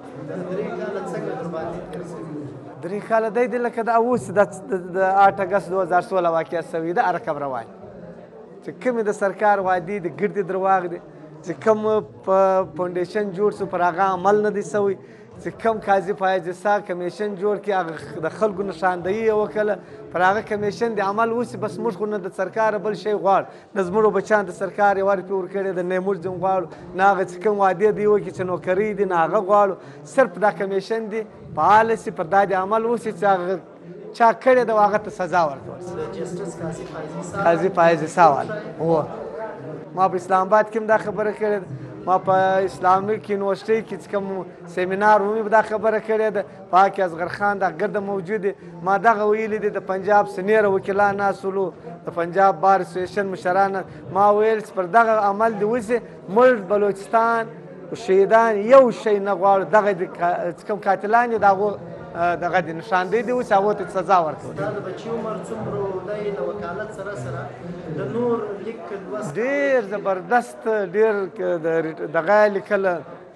3 کاله دی لکه د اوس د 8 اګست 2016 واقعه شوې ده رقم روان چې کومې د سرکار وعدې د ګردې درواغ دي چې کوم فاونډیشن جوړ شو پر هغه عمل نه دی شوی چې کوم قاضي فایض عیسی کمیشن جوړ کړي هغه د خلکو نشاندهي یې وکړله پر هغه کمیشن د عمل وشي. بس موږ خو نه د سرکار بل شی غواړو نه زموږ بچیان د سرکار یې ورکړي ورکړی د نه یې موږ ځم غواړو نه هغه چې کوم وعدې دی وکړي چې نوکري دي نه هغه غواړو. صرف دا کمیشن دی فعاله شي پر دا د عمل وشي چې هغه چا کړی ده هغه ته سزا ورکول شي. قاضي فایض عیسی والا هو ما په اسلام آباد کې هم دا خبره کړې ده. ما په اسلامک یونیورسټۍ کې چې کوم سیمینار ومې دا خبره کړې ده په هغه کې اصغر خان دا ګرده موجود دی. ما دغه ویلي دي د پنجاب سنیره وکیلان ناست ولو د پنجاب بار اسوسییشن مشران ما ویل چې پر دغه عمل دی وشي موږ بلوچستان شهیدان یو شی نه غواړو دغه چې کوم قاتلان دي د هغو دغه د نشاندهي دی اوس هغو ته سزا ورکړو. دا د بچي عمر څومره دی د وکالت سره د نور لیک لوست ډېر زبردست ډېر دغه یې لیکله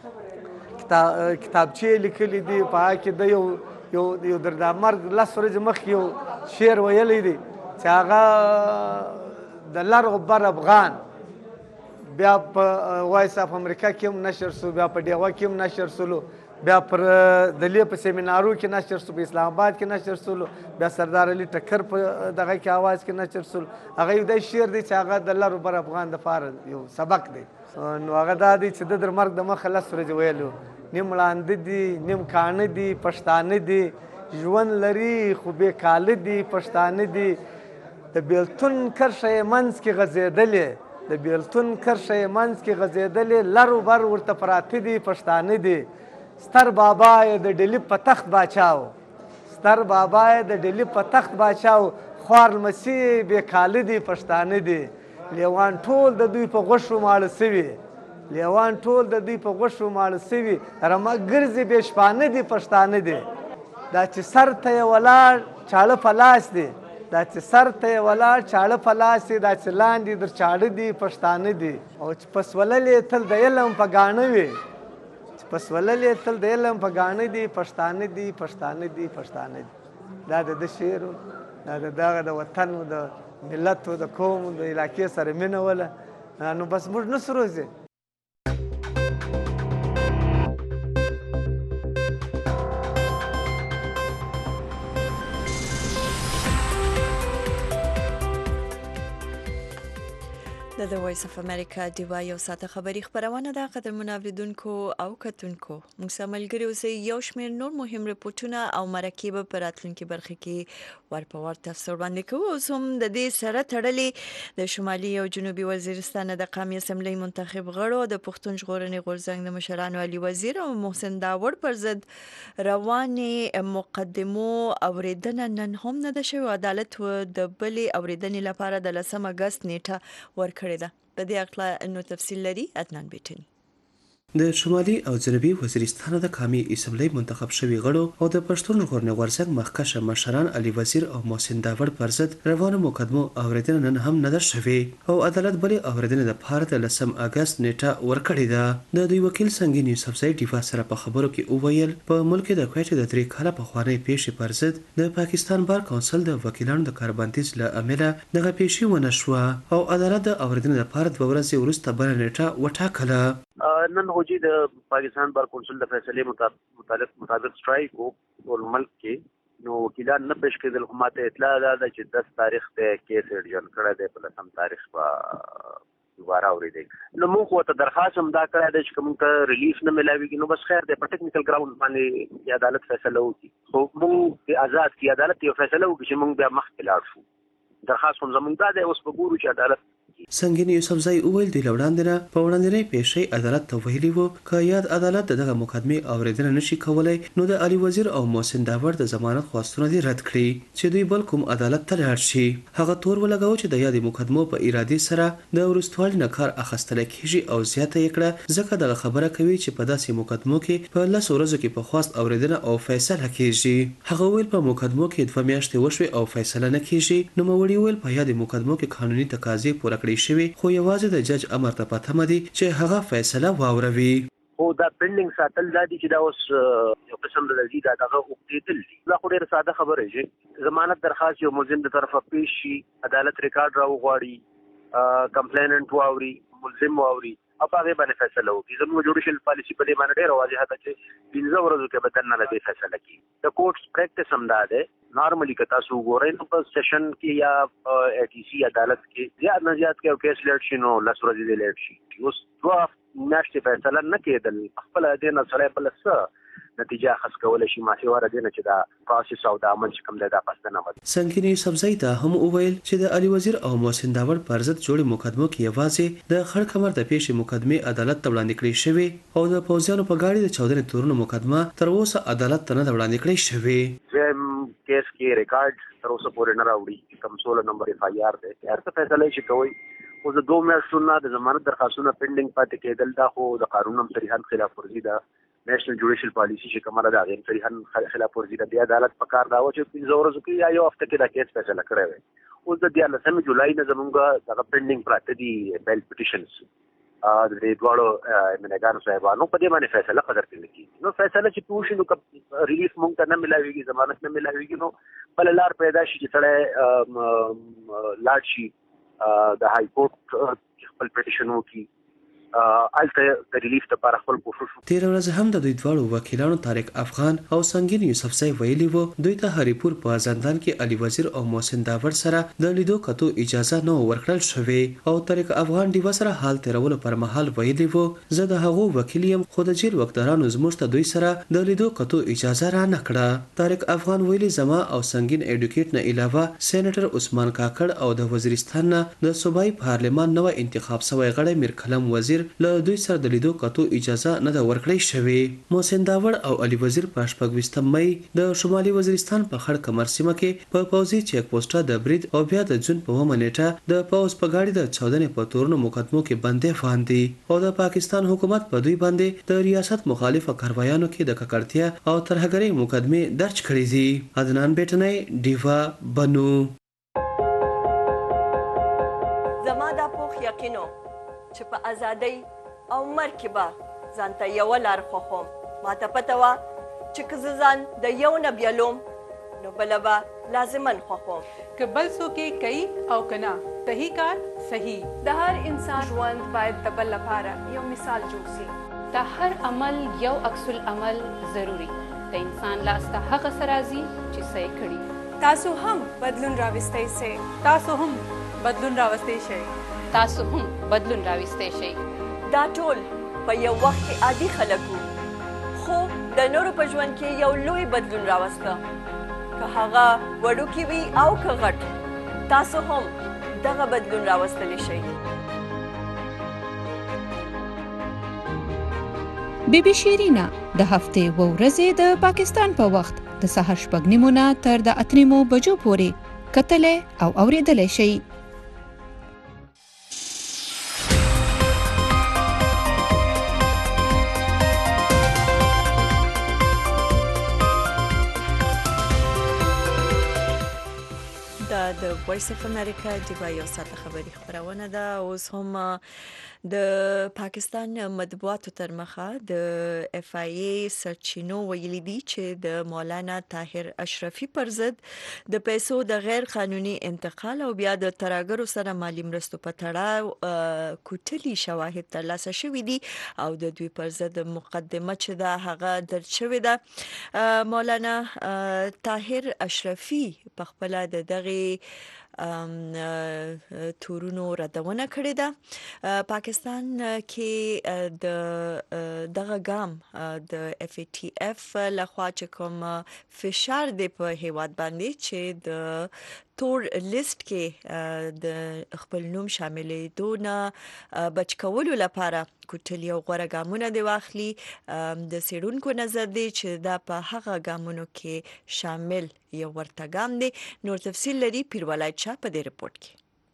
کتابچې لیکلي دي په هغه کې د یو د مرګ 10 ورځې مخکې یو شعر ویلی دی چې هغه د لرغ بر افغان بیا په وایس اف امریکا کې هم نشر شو بیا په ډیوه کې هم نشر شولو بیا پر دلی په سیمینارو کې نشر شو په اسلام آباد کې نشر شولو بیا سردار علي ټکر په دغه کې आवाज کې نشر شولو. هغه یو د شعر دی چې هغه د لرغ بر افغان دپاره یو سبق دی. نو هغه دا دی چې د در مرګ د مخه 10 ورځې ویلو نیم ړانده دي نیم کاڼه دي پښتانه دي ژوند لري خو بې کاله دي پښتانه دي د بیلتون کرښه یې منځ کې غځېدلې د بیلتون کرښه یې منځ کې غځېدلې لر و بر ورته پراته دي پښتانه دي. ستر بابا یې د ډهلي په تخت باچا و ستر بابا یې د ډهلي په تخت باچا و خوار لمسي بې کاله دي پښتانه دي. لیوان ټول د دوی په غوښو ماړه سوي لیوان ټول د دوی په غوښو ماړه سوي رمه ګرځي بې شپانه دي پښتانه دي. دا چې سر ته یې ولاړ چاړه په لاس دی دا چې سر ته یې ولاړ چاړه په لاس دی دا چې لاندې در چاړه دي پښتانه دي. او چې پسولل یې تل د علم په ګاڼه وي چې پسولل یې تل د علم په ګاڼه دي پښتانه دي پښتانه دي پښتانه دي. دا د شعر دا دغه د وطن د ملت د قوم د علاقې سره مینه وله نو بس موږ نه سروځي. د وایس اف امریکا دیوا یو ساعته خبری خبرونه ده قدرمن اوریدونکو او کتونکو موږ سره ملګری اوسئ. یو شمېر نور مهم رپورټونه او مرکې به په راتلونکي برخه کې ورپور تفسیر باندې کوو. اوس هم د دې سره تړلې د شمالي او جنوبي وزیرستان د قومي اسمبلی منتخب غړو د پښتون ژغورنې غورځنګ د مشرانو علي وزیر او محسن داوړ پر ضد روانې مقدمو اوریدنه نن هم نه ده شوې. عدالت د بلې اوریدنې لپاره د 10 اګست نیټه ورکړې ده. په دې اړه نو تفصیل لري عدنان بیٹنی. د شمالي او جنوبي وزیرستان د قومي اسمبلی منتخب شوي غړو او د پښتون ژغورنې غورځنګ مخکښه مشران علي وزیر او محسن داوړ پر ضد روانو مقدمو اوریدنه نن هم نه ده شوې او عدالت بلې اوریدنې لپاره د 10 اګست نیټه ورکړې ده. د دوی وکیل سنگین یوسفزۍ ډیوا سره په خبرو کې وویل په ملک د کوټې د 3 کاله پخوانۍ پیښې پر ضد د پاکستان بار کونسل د وکیلانو د کاربندیز له امله دغه پیښې ونه شوه او عدالت د اوریدنې لپاره 2 ورځې وروسته بله نیټه وټاکله. نن هوجي د پاکستان بار کونسل د فیصلې مطابق سټرایک او ټول ملک کې نو وکیلان نه پېښ کېدل. خو ماته اطلاع ده چې 10 تاریخ ته کیس اډجن کړی دی په 10 تاریخ په دوباره اورېدل نو موږ ورته درخواست هم دا کړی دی چې موږ ته ریلیف نه ملاویږي نو بس خیر دی په ټیکنیکل ګراوند باندې عدالت فیصله وکړي خو موږ آزاد کړي عدالت یو فیصله وکړي چې موږ بیا مخکې لاړ شو درخواست هم زموږ دا دی اوس به ګورو چې عدالت سنگین یوسفزای وویل د وړاندې نه په وړاندنۍ پیشۍ عدالت ته ویلي وو که یاد عدالت دغه مقدمې اورېدنه نشي کولی نو د علي وزیر او محسن داور د ضمانت خواستونه دې رد کړي چې دوی بل کوم عدالت ته لاړ شي هغه تور ولګاوه چې د یادې مقدمو په ارادې سره د وروستوالي نه کار اخیستلی کیږي او زیاته یې کړه ځکه دغه خبره کوي چې په داسې مقدمو کې په 10 ورځو کې په خواست اورېدنه او فیصله کیږي هغه ویل په مقدمو کې 2 میاشتې وشوې او فیصله نه کیږي نوموړي ویل په یادې مقدمو کې قانوني تقاضې پوره کړې شوي خو یوازې د جج امر ته پته مدي چې هغه فیصله واوروي او دا پینډینګ ساتل دا دي چې دا اوس یو قسم د لذي دا دغه وکټېدل دي دا خو ډېر ساده خبره چې ضمانت درخواست یو ملزم د طرفه پیش شي عدالت ریکارډ راوغواړي کمپلیننټ واوري ملزم واوري او هغه باندې فیصله وکړي زموږ جوډیشل پالیسی په دې باندې ډېر واضحه ده چې 15 ورځو کې به تنه لدې فیصله کوي د کوټس پریکټس هم دا ده نارملی که تاسو وګورئ نو په سیشن کې یا ای ټي سي عدالت کې زیات نه زیات کې یو کیس لیټ شي نو 10 ورځې دې لیټ شي اوس 2 میاشتې فیصله نه کېدل خپل دې نه سره بل څه نتیجه اخذ کولای شي ماشي ور دي نه چې دا پروسس او د عمل چې کوم دی دا پسته نه وي سنگین یوسفزای ته هم وویل چې د علي وزیر او محسن داور پر ضد جوړې مقدمو کې یوازې د خړ کمر د پیښې مقدمې عدالت ته وړاندې کړې شوې او د پوځیانو په گاډي د 14 تورونو مقدمه تر اوسه عدالت ته نه وړاندې کړې شوې زم کیس کې ریکارډ تر اوسه پورې نه راوړي کوم 16 نمبر اف آی آر دی هرڅه فیصله شي کوي او د 2 میاشتو نه د ضمانت درخواستونه پینډینګ پاتې کېدل دا خو د قانون هم صریحا خلاف ورزي ده نېشنل جوډیشل پالیسی چې کومه ده هغه صریحا خلاف ورزي ده د عدالت په کار دا و چې 15 ورځې کې یا یو هفته کې دا کیس فیصله کړی وي اوس د 13 جولای نه زموږ دغه پینډینګ پراته دي بیل پټیشنز د دې ډول منګانو صاحبانو په دې باندې فیصله قدر کوي نو فیصله چې پوښي نو ریلیف مونږ ته نه ملاويږي ضمانت نه ملاويږي نو بل لار پیدا شي چې سره لاړ شي د های کورټ خپل پټیشن وکړي الته د ریلیف لپاره خپل کوشش 13 ورځې هم د دوی دواړو وکیلانو طارق افغان او سنگین یوسفزای ویلي وو دوی ته هریپور په زندان کې علي وزیر او محسن داور سره د لیدو کتو اجازه نه ورکړل شوې او طارق افغان دی وسره حال تیرولو پر مهال ویلي وو زه د هغو وکیل یم خو د جیل وکترانو زموږ ته دوی سره د لیدو کتو اجازه را نه کړه طارق افغان ویلي زما او سنگین ایډوکیټ نه علاوه سېنیټر عثمان کاکړ او د وزیرستان نه د صوبایي پارلمان نو انتخاب شوی غړی میر کلم وزیر له دوی سره د لیدو کتو اجازه نه ده ورکړی شوې محسن داور او علي وزیر په 14 مې د شمالي وزیرستان په خړ کمر سیمه کې په پوځي چیک پوسټه د برید او بیا د جون په منېټه د پوز په گاډي د 14 په تورونو مقدمو کې بندې فاندي او د پاکستان حکومت په دوی باندې د ریاست مخالفه کاروایانو کې د ککړتیا او ترهګرۍ مقدمې درج کړې دي عدنان بیٹنۍ دیوا بنو زما دا پوخ یقینو چې په ازادۍ او مرګ کې به ځانته یوه لار خوښوم ماته پته وه چې که زه ځان د یو نه بیلوم نو بله به لازما خوښوم که بل څوک یې کوي او که نه صحیح کار صحیح د هر انسان ژوند باید د بل لپاره یو مثال جوړ سي د هر عمل یو عکس العمل ضروري د انسان لاسته هغه څه راځي چې څه یې کړي تاسو هم بدلون راوستی سئ تاسو هم بدلون راوستی شئ تاسو هم بدلون راوستی شئ دا ټول په یو وخت کې عادي خلک وو خو د نورو په ژوند کې یو لوی بدلون راوسته که هغه وړوکی وي او که غټ تاسو هم دغه بدلون راوستلی شئ بی بی شیرینا د هفتې و ورځې د پاکستان په وخت د سهار 6:30 نه تر د 8 بجو پورې کتلې او اورېدلې شئ د وایس اف امریکا د یو ساعته خبري خبرونه ده اوس هم د پاکستان مطبوعاتو تر مخه د اف آی ای سرچینو ویلي دي چې د مولانا طاهر اشرفي پر ضد د پیسو د غیر قانوني انتقال او بیا د ترهګرو سره مالی مرستو په تړاو کوټلي شواهد ترلاسه شوي دي او د دوی پر ضد مقدمه چې دا هغه درج شوې ده مولانا طاهر اشرفي په خپل د دغه تورونو ردونه کړې ده. پاکستان کې دغه ګام د FATF لخوا چې کوم فشار دی په هیواد باندې چې د تور لیست کې د خپل نوم شاملې دونه بچ کولو لپاره کوټلی او غوړه ګامونه دی واخلي. د سیډونکو نظر دی چې دا په هغه ګامونو کې شامل یو ورته ګام دی. نور تفصیل لري پیرولای چا په دې رپورت کې.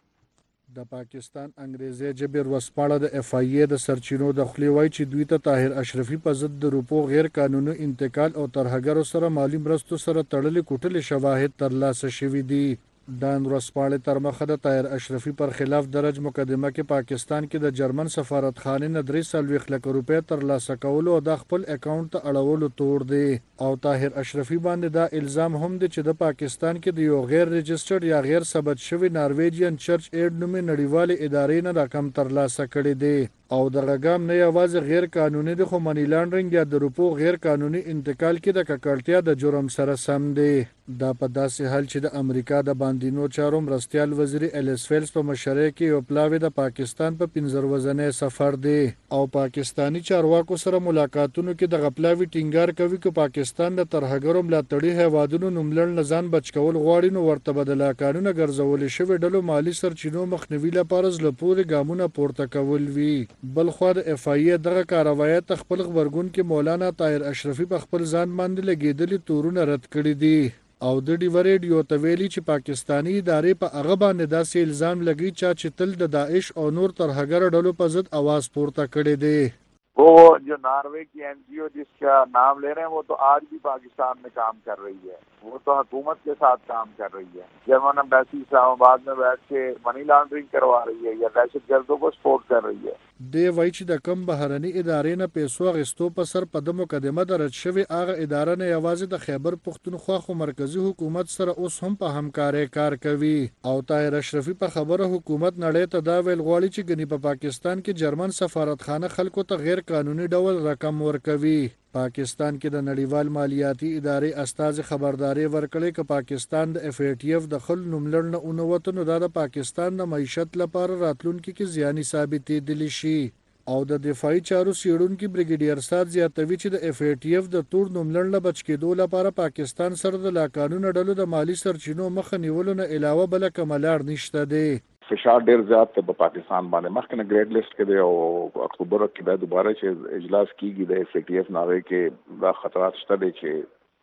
د پاکستان انګریزي ژبې ورسپاړه د FIA د سرچینو د خولې وایي چې دوی ته طاهر اشرفي په ضد د روپو غیر قانوني انتقال او ترهګرو سره مالي مرستو سره تړلې کوټلې شواهد ترلاسه شوي دي. د ورسپاړې تر مخه د طاهر اشرفي پر خلاف درج مقدمه کې پاکستان کې د جرمن سفارتخانې نه 3 لک روپۍ ترلاسه کولو او د خپل اکاونټ ته اړولو تور دی. او طاهر اشرفي باندې دا الزام هم دی چې د پاکستان کې د یو غیر رجسټرډ یا غیر ثبت شوی نارویجین چرچ ایډ نومي نړیوالې ادارې نه رقم ترلاسه کړی دی. او د رقم نه یوازې غیر قانوني دی خو منی لانډرینګ یا د روپو غیر قانوني انتقال کې د ککړتیا د جرم سره سم دی. دا په داسې حال چې د امریکا د باندینو چارو مرستیال وزیر الیس ویلز په مشرۍ کې یو پلاوی د پاکستان په 15 ورځنی سفر دی او پاکستانی چارواکو سره ملاقاتونو کې د غپلاوی ټینګار کوي چې پاکستان د ترهګرو ملاتړي هیوادونو نوملړ نزان بچ کول غواړي نو ورته بدله قانون ګرځول شوی ډلو مالی سرچینو مخنیوي لپاره زلپوري ګامونه پورته کول وی. بل خو د FIA دغه کاروایت خپل خبرګون کې مولانا طاهر اشرفي په خپل ځان باندې لګیدلي تورونه رد کړی دي او د ډیورډیو ته ویلي چې پاکستانی ادارې په هغه باندې داسې الزام لګی چې تل د داعش او نور ترهګر ډلو په ضد आवाज پورته کړی دی. वो जो नॉर्वे की NGO जिसका नाम ले रहे हैं वो तो आज भी पाकिस्तान में काम कर रही है, वो तो हुकूमत के साथ काम कर रही है. जर्मन एम्बेसी इस्लामाबाद में बैठ के मनी लॉन्ड्रिंग करवा रही है या दहशत गर्दों को सपोर्ट कर रही है. دی وایي چې د کم بهرني ادارې نه پیسو اخیستو په سر په د مقدمه درج شوې هغه اداره نه یوازې د خیبر پښتونخوا خو مرکزی حکومت سره اوس هم په همکارۍ کار کوي. او طاهر اشرفي په خبره حکومت نړۍ ته دا ویل غواړي چې ګنې په پاکستان کې جرمن سفارتخانه خلکو ته غیر قانوني ډول رقم ورکوي. پاکستان کې د نړیوال مالیاتي ادارې استازي خبرداري ورکړې چې پاکستان د FATF د خل نوملړ نه اونوته نو دا د پاکستان د معیشت لپاره راتلونکي کې زیاني ثابتېدلی شي. او د دفاعي چارو سیړونکي بریګیډیر سات زیاتوي چې د FATF د تور نوملړ له بچ کېدو لپاره پاکستان سره د لاقانونه ډلو د مالی سرچینو مخه نیولو نه علاوه بل کومه لار نشته دی. فشار ډیر زیات په پاکستان باندې مخکنه ګریډ لیست کې دی او اکتوبر کې به دوباره چې اجلاس کیږي د FATF ناوې کې دا خطرات شته دي چې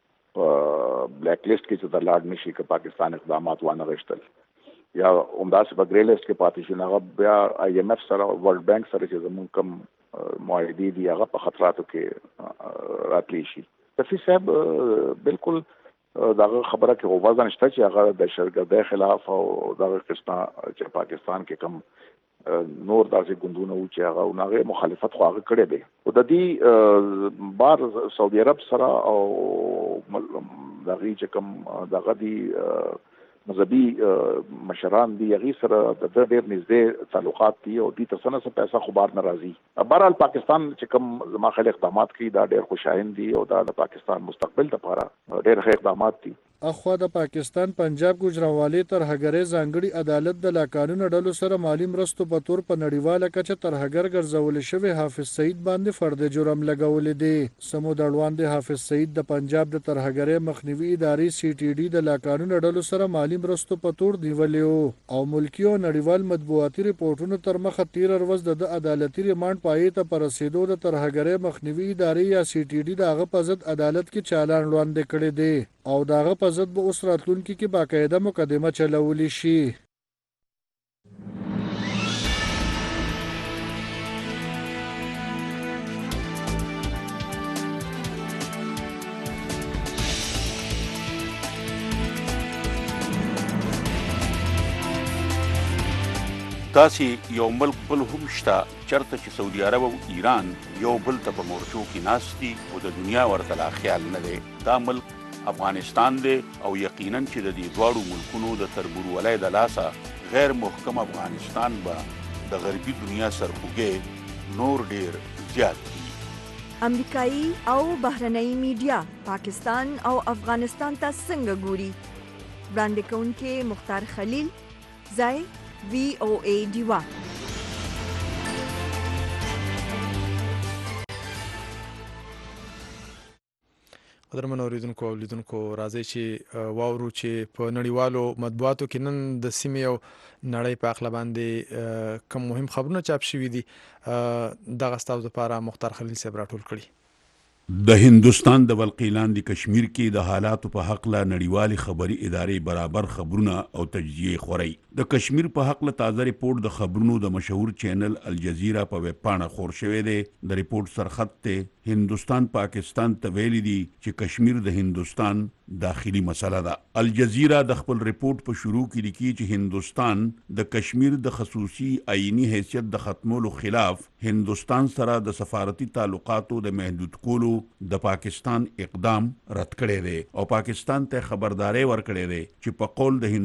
بلیک لیست کې چې د لاګ نشي کې پاکستان اقدامات وانه غشتل یا همداسې په ګری لیست کې پاتې شي. هغه بیا IMF سره ورلد بانک سره چې زموږ کوم معاهدې دي هغه په خطراتو کې راتلی شي. تفصیل صاحب بالکل دغه خبره کې وازه نشته چې هغه د شرګردۍ خلاف او دغه قسمه چې پاکستان کې کم نور داسې ګوندونه و چې هغه ناغه مخالفت خو هغه کړی دی. او د دې بار سعودي عرب سره او دغه چې کم دغه دی مذهبي مشران دي هغه سره د ډېر نږدې تعلقات دي او دې ترڅنګ څه پیسې خو بار ناراضي. بهرحال پاکستان چې کوم زما خلک اقدامات کوي دا ډېر خوشاین دي او دا د پاکستان مستقبل لپاره ډېر ښه اقدامات دي. اخوا د پاکستان پنجاب ګوجراوالي ترهګرۍ ځانګړي عدالت د لاقانونه ډلو سره مالی مرستو په تور په نړیواله کچه ترهګر ګرځول شوی حافظ سعید باندې فرد جرم لګولې دي. سمو دړوان د حافظ سعید د پنجاب د ترهګرۍ مخنیوي ادارې CTD د لاقانونه ډلو سره مالی مرستو په تور دیولیو او ملکی او نړیوال مطبوعاتي ریپورتونو تر مخه 13 ورځ د عدالتي ریماند پای ته پر رسیدو د ترهګرۍ مخنیوي ادارې یا CTD دغه په ضد عدالت کې چالان وړاندې کړی دی او داغه په ضد به اوس راتلونکي کې باقاعده مقدمه چلولی شي. داسې یو ملک بل هم شته چېرته چې سعودي عرب او ایران یو بل ته په مورچو کې ناست دي او د دنیا ورته لا خیال نه دی. دا ملک افغانستان دی او یقینا چې د دې دواړو ملکونو د تربورولۍ د لاسه غیر محکم افغانستان به د غربي دنیا سرخوږی نور ډیر زیات دي. امریکایي او بهرنۍ میډیا پاکستان او افغانستان ته څنګه ګوري؟ وړاندې کوونکي مختار خلیل ځای VOA ډیوا. قدرمن اوریدونکو او لیدونکو راځي چې واورو چې په نړیوالو مطبوعاتو کې نن د سیمې او نړۍ په اخلا باندې کوم مهم خبرونه چاپ شوي دي دغه ستاسو لپاره مختار خلیل صاحب راټول کړي. د هندستان د ولقیلاندې کشمیر کې د حالاتو په حق له نړیوالې خبري ادارې برابر خبرونه او تجزیه خوري. د کشمیر په حق له تازه ریپورت د خبرونو د مشهور چینل الجزیره په ویب پاڼه خور شوی دی. د ریپورت سرخط ته هندستان پاکستان ته ویلي دي چې کشمیر د هندستان داخلي مسله ده. الجزیره د خپل ریپورت په شروع کې لیکي چې هندستان د کشمیر د خصوصي آئینی حیثیت د ختمولو خلاف هندستان سره د سفارتي تعلقاتو د محدود کولو د پاکستان اقدام رد کړی دی او پاکستان ته خبرداري ورکړی دی چې په قول د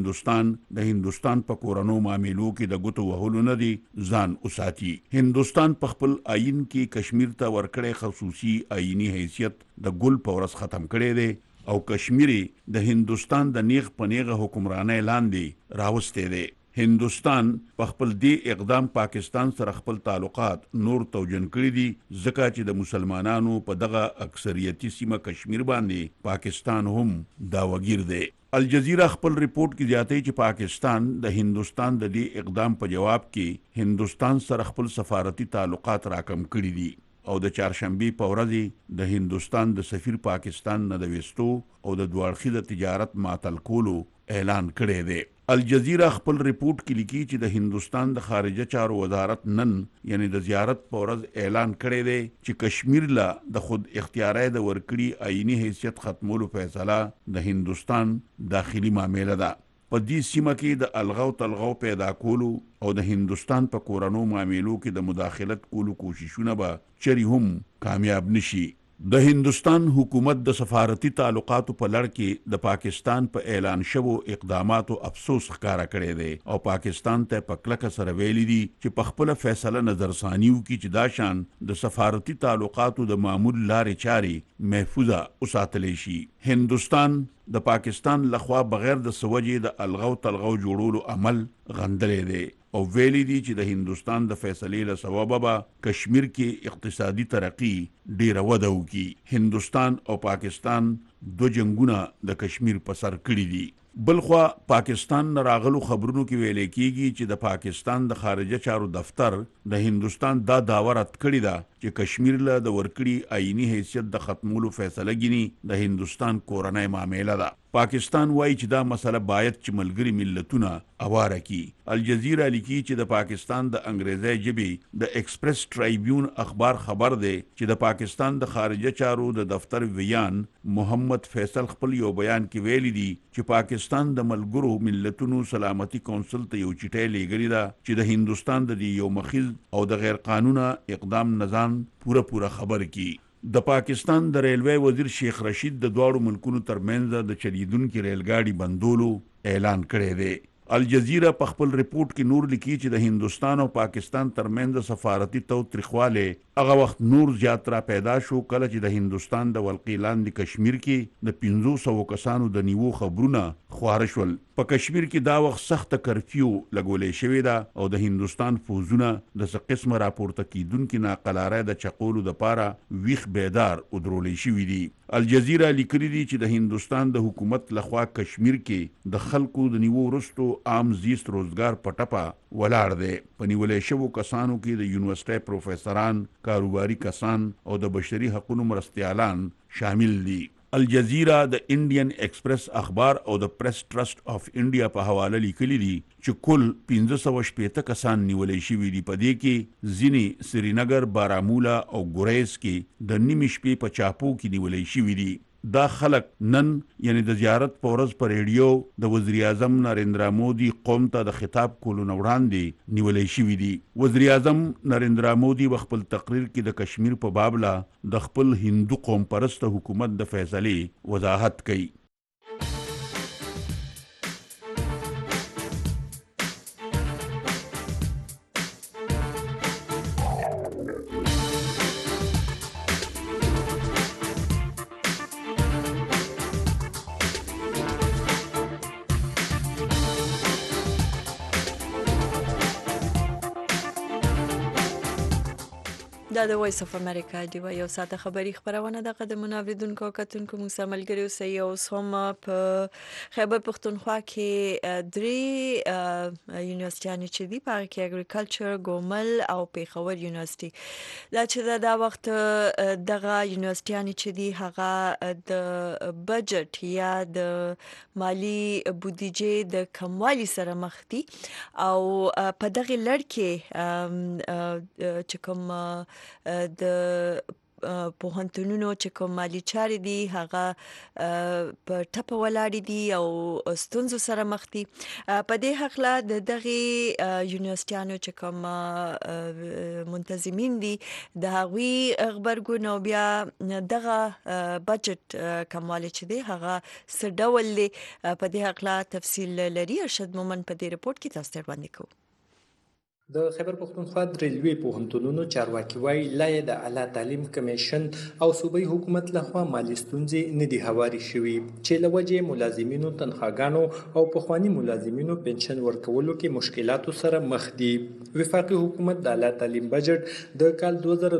هندستان په کورونو معاملو کې د ګوتو وهلو نه دي ځان وساتي. هندستان په خپل آئین کې کشمیر ته ورکړی خصوصي آئینی حیثیت د ګل په ورځ ختم کړی دی او کشمیری د هندستان د نیغ پنیغه حکمرانۍ لاندې راوستی دی. هندستان په خپل دې اقدام پاکستان سره خپل تعلقات نور توجن کړي دي ځکه چې د مسلمانانو په دغه اکثریتي سیمه کشمیر باندې پاکستان هم داوګیر دی. الجزیره خپل ریپورت کې زیاتوي چې پاکستان د هندستان د دې اقدام په جواب کې هندستان سره خپل سفارتي تعلقات راکم کړي دي او د چهارشنبې په ورځ د هندستان د سفیر پاکستان نه د وستو او د دوه اړخیزه تجارت معطل کولو اعلان کړی دی. الجزیره خپل ریپورت کې لیکي چې د هندستان د خارجه چارو وزارت نن یعنی د زیارت په ورځ اعلان کړی دی چې کشمیر له د خود اختیارۍ د ورکړي آئینی حیثیت ختمولو فیصله د هندستان داخلي معامله ده. په دې سیمه کې د الغو تلغو پیدا کولو او د هندستان په کورونو معاملو کې د مداخلت کولو کوششونه به چری هم کامیاب نشي. د هندستان حکومت د سفارتي تعلقاتو په لړ کې د پاکستان په اعلان شوو اقداماتو افسوس ښکارا کړی دی او پاکستان ته په کلکه سره ویلي دي چې په خپل فیصله نظرثانیو کې چې دا شان د سفارتي تعلقاتو د معمول لارې چارې محفوظه وساتلی شي. هندستان د پاکستان لخوا بغیر د سوجې د الغو تلغو جوړولو عمل غندلی دی او ویلي دي چې د هندستان د فیصلې له سببه به کشمیر کې اقتصادي ترقی ډیره وده وکړي. هندستان او پاکستان دو جنگونه د کشمیر په سر کړي دي. بلخوا پاکستان نه راغلو خبرونو کې ویل کېږي چې د پاکستان د خارجه چارو دفتر د هندستان دا داوا رد کړې ده چې کشمیر له د ورکړي آئینی حیثیت د ختمولو فیصله ګینی د هندستان کورنۍ معامله ده. پاکستان وایي چې دا مسله باید چې ملګري ملتونه اواره کی. الجزیره لیکي چې د پاکستان د انګریزي ژبې د ایکسپریس ټرایبیون اخبار خبر دی چې د پاکستان د خارجه چارو د دفتر ویان محمد فیصل خپل یو بیان کې ویلي دي چې پاکستان د ملګرو ملتونو سلامتی کونسل ته یو چټۍ لیږلې ده چې د هندستان د یو مخیز او د غیر قانونه اقدام نظام پوره خبر کی. د پاکستان د ریلوے وزیر شیخ رشید د دواړو ملکونو ترمنځ د چلیدونکو ریلګاډي بندولو اعلان کړی دی. الجزیره په خپل ریپورت کې نور لیکي چې د هندستان او پاکستان ترمنځ سفارتي توتریخواله هغه وخت نور زیات را پیدا شو کله چې د هندستان د ولقیلاندې کشمیر کې د 500 کسانو د نیوو خبرونه خواره شول. په کشمیر کې دا وخت سخت کرفیو لګولې شوې ده او د هندستان فوزونه د څه قسمه راپورته کیدونکو ناقلارۍ د چقولو د پاره ویخ بیدار ودرولې شوې دي. الجزیره لیکلي دي چې د هندستان د حکومت لخوا کشمیر کې د خلکو د نیوو وروسته عام زیست روزګار په ټپه ولاړ دی. په نیولې شوو کسانو کې د یونیورسيټي پروفیسوران، کاروباري کسان او د بشري حقوقو مرستیالان شامل دي. الجزیره د انډین ایکسپریس اخبار او د پریس ټرست اف انډیا په حواله لیکلي دي چې کل 580 کسان نیولې شوي دي. په دې کې ځینې سرینګر، بارامولا او ګریز کې د نیمې شپې په چاپو کې نیولې شوي دي. دا خلق نن یعنی د زیارت په ورځ په ریډیو د وزیر اعظم نریندرا مودي قوم ته د خطاب کولو نه وړاندې نیولې شوي دي. وزیر اعظم نریندرا مودي په خپل تقریر کې د کشمیر په باب لا د خپل هندو قوم پرست حکومت د فیصلې وضاحت کوي. دا د وایس اف امریکا دی یو ساعته خبری خبرونه د قدمونو اوریدونکو او کتونکو موږ سره ملګری اوسئ اوس هم په خیبر پختونخوا کې درې یونیورسيټیانې چې دي په کې اګریکلچر ګومل او پیښور یونیورسيټي دا چې دا وخت دغه یونیورسيټیانې چې دي هغه د بجټ یا د مالی بودیجه د کموالي سره مخ دي او په دغه لړ کې چې کوم د پوهنتونونو چې کوم مالی چارې دي هغه په ټپه ولاړې دي او ستونزو سره مخ دي. په دې حقله د دغه یونیورسيټیانو چې کوم منتظمین دي د هغوی خبرګون او بیا دغه بجټ کموالی چې دی هغه څه ډول دی په دې حقله تفصیل لري. ارشد مومن په دې رپورت کې تاسو ته وړاندې کوو. د خیبر پختونخوا ریلوي پوهنتونونو چارواکي وایي لا یې د اعلی تعلیم کمیشن او صوبایي حکومت لخوا مالي ستونزې نه دي هواري شوي چې له وجې ملازمینو تنخواګانو او پخواني ملازمینو پنشن ورکولو کې مشکلاتو سره مخ دي. وفاقي حکومت د اعلی تعلیم بجټ د کال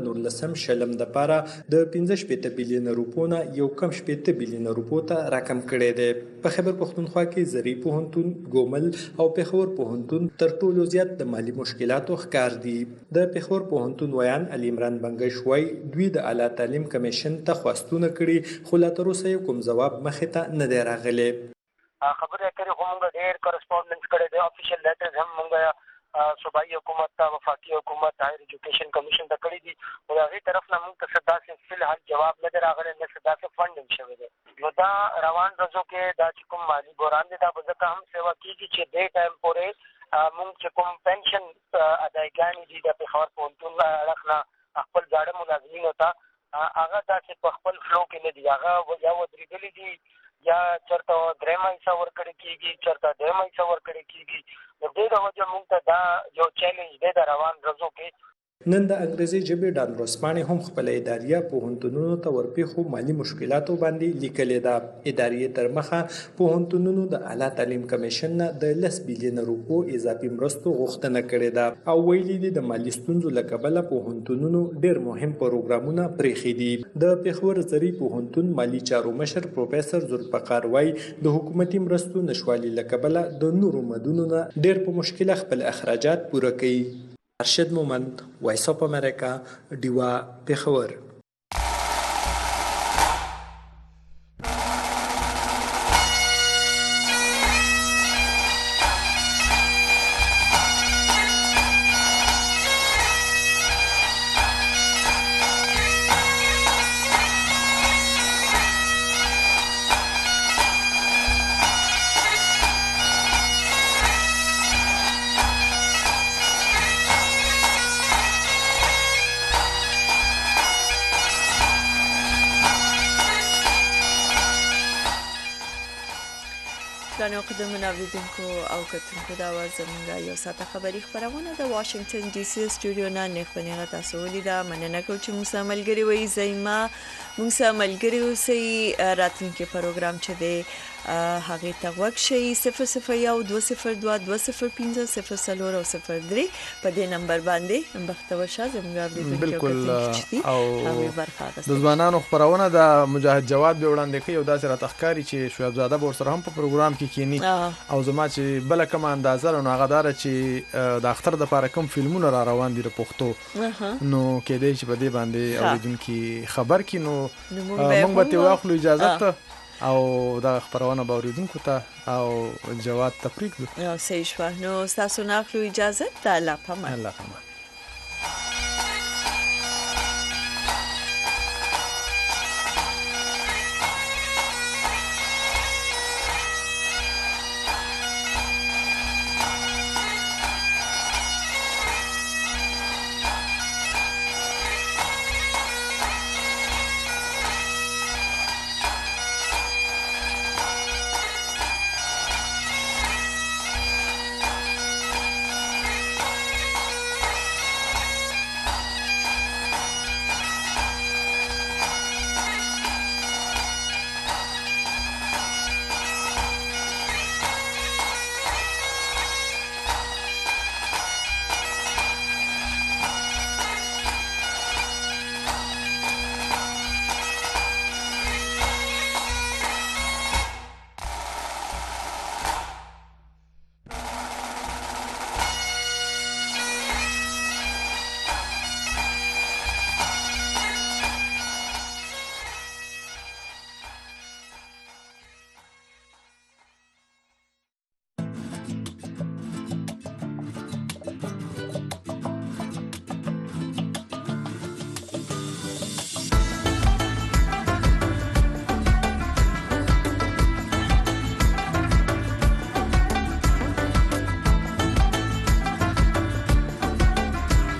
2019 لپاره د 15 بلین روپو نه یو کم 8 بلین روپو ته راکم کړی دی. په خیبر پختونخوا کې زری پوهنتون، ګومل او پیښور پوهنتون تر ټولو زیات د مالی مشکلاتو ښکار دي. د پیښور پوهنتون ویان علي عمران بنګش وایي دوی د اعلی تعلیم کمیشن ته خواستونه کړي خو لا تر اوسه کوم ځواب مخې ته نه دی راغلی. خبرې کړې خو موږ ډېر کرسپونډنس کړی دی، افیشل لیټرز هم موږ صوبایي حکومت ته، وفاقي حکومت، هایر ایجوکیشن کمیشن ته کړي دي او د هغې طرف نه موږ ته څه داسې فلحال جواب نه دی راغلی، نه څه داسې فنډ شوی دی. نو دا روان ورځو کې دا چې کوم مالي بحران دی دا به ځکه هم سیوا کېږي چې دې ټایم پورې موږ چې کوم پنشن ادایګانې دي د پیښور پوهنتون اړخ نه خپل زاړه ملازمینو ته هغه داسې په خپل فلو کې نه دي، هغه یا ودرېدلي دي یا چېرته درېیمه حصه ورکړې کېږي، چېرته دویمه حصه ورکړې کېږي. نو دې د وجه موږ ته دا یو چیلنج دی د روان ورځو کې. نن د انګریزي ژبې ډان ورځپاڼې هم خپله اداریه پوهنتونونو ته ورپېښو مالي مشکلاتو باندې لیکلې ده. اداریې تر مخه پوهنتونونو د اعلی تعلیم کمیشن نه د 10 بلین روپو اضافي مرستو غوښتنه کړې ده او ویلي دي د مالي ستونزو له کبله پوهنتونونو ډېر مهم پروګرامونه پرېښي دي. د پیښور زری پوهنتون مالي چارو مشر پروفیسر ذوالفقار وایي د حکومتي مرستو نشوالي له کبله د نورو مدونو نه ډېر په مشکله خپل اخراجات پوره کوي. ارشد مومند، وایس اف امریکا، ډیوا، پیښور. درنو قدمونو اوریدونکو او کتونکو دا وه زموږ یو ساعته خبري خپرونه د واشنګټن ډي سي سټوډیو نه نیغ په نیغه تاسو ولیده. مننه کوم چې موږ سره ملګري وئ. زیما موږ سره ملګري اوسئ. راتلونکي پروګرام چې دی هغې ته غوږ شئ 001-205-003 په دې نمبر باندې بختور شه زموږ اوریدونکي او کتونکي چې دي هغوی برخه اخیستل. د ځوانانو خپرونه د مجاهد جواد به وړاندې کوي او داسې راته ښکاري چې شعیب زاده به ورسره هم په پروګرام کې کینی او زما چې بله کومه اندازه نو هغه داره چې د اختر دپاره کوم فلمونه را روان دي د پښتو نو کېدی چې په دې باندې اوریدونکي خبر کړي نو موږ به ترې واخلو اجازت او دا خبرونه به اوریدونکو ته او جواد ته پرېږدو. صحیح شوه. نو ستاسو نه اخلو اجازت. الله پامان.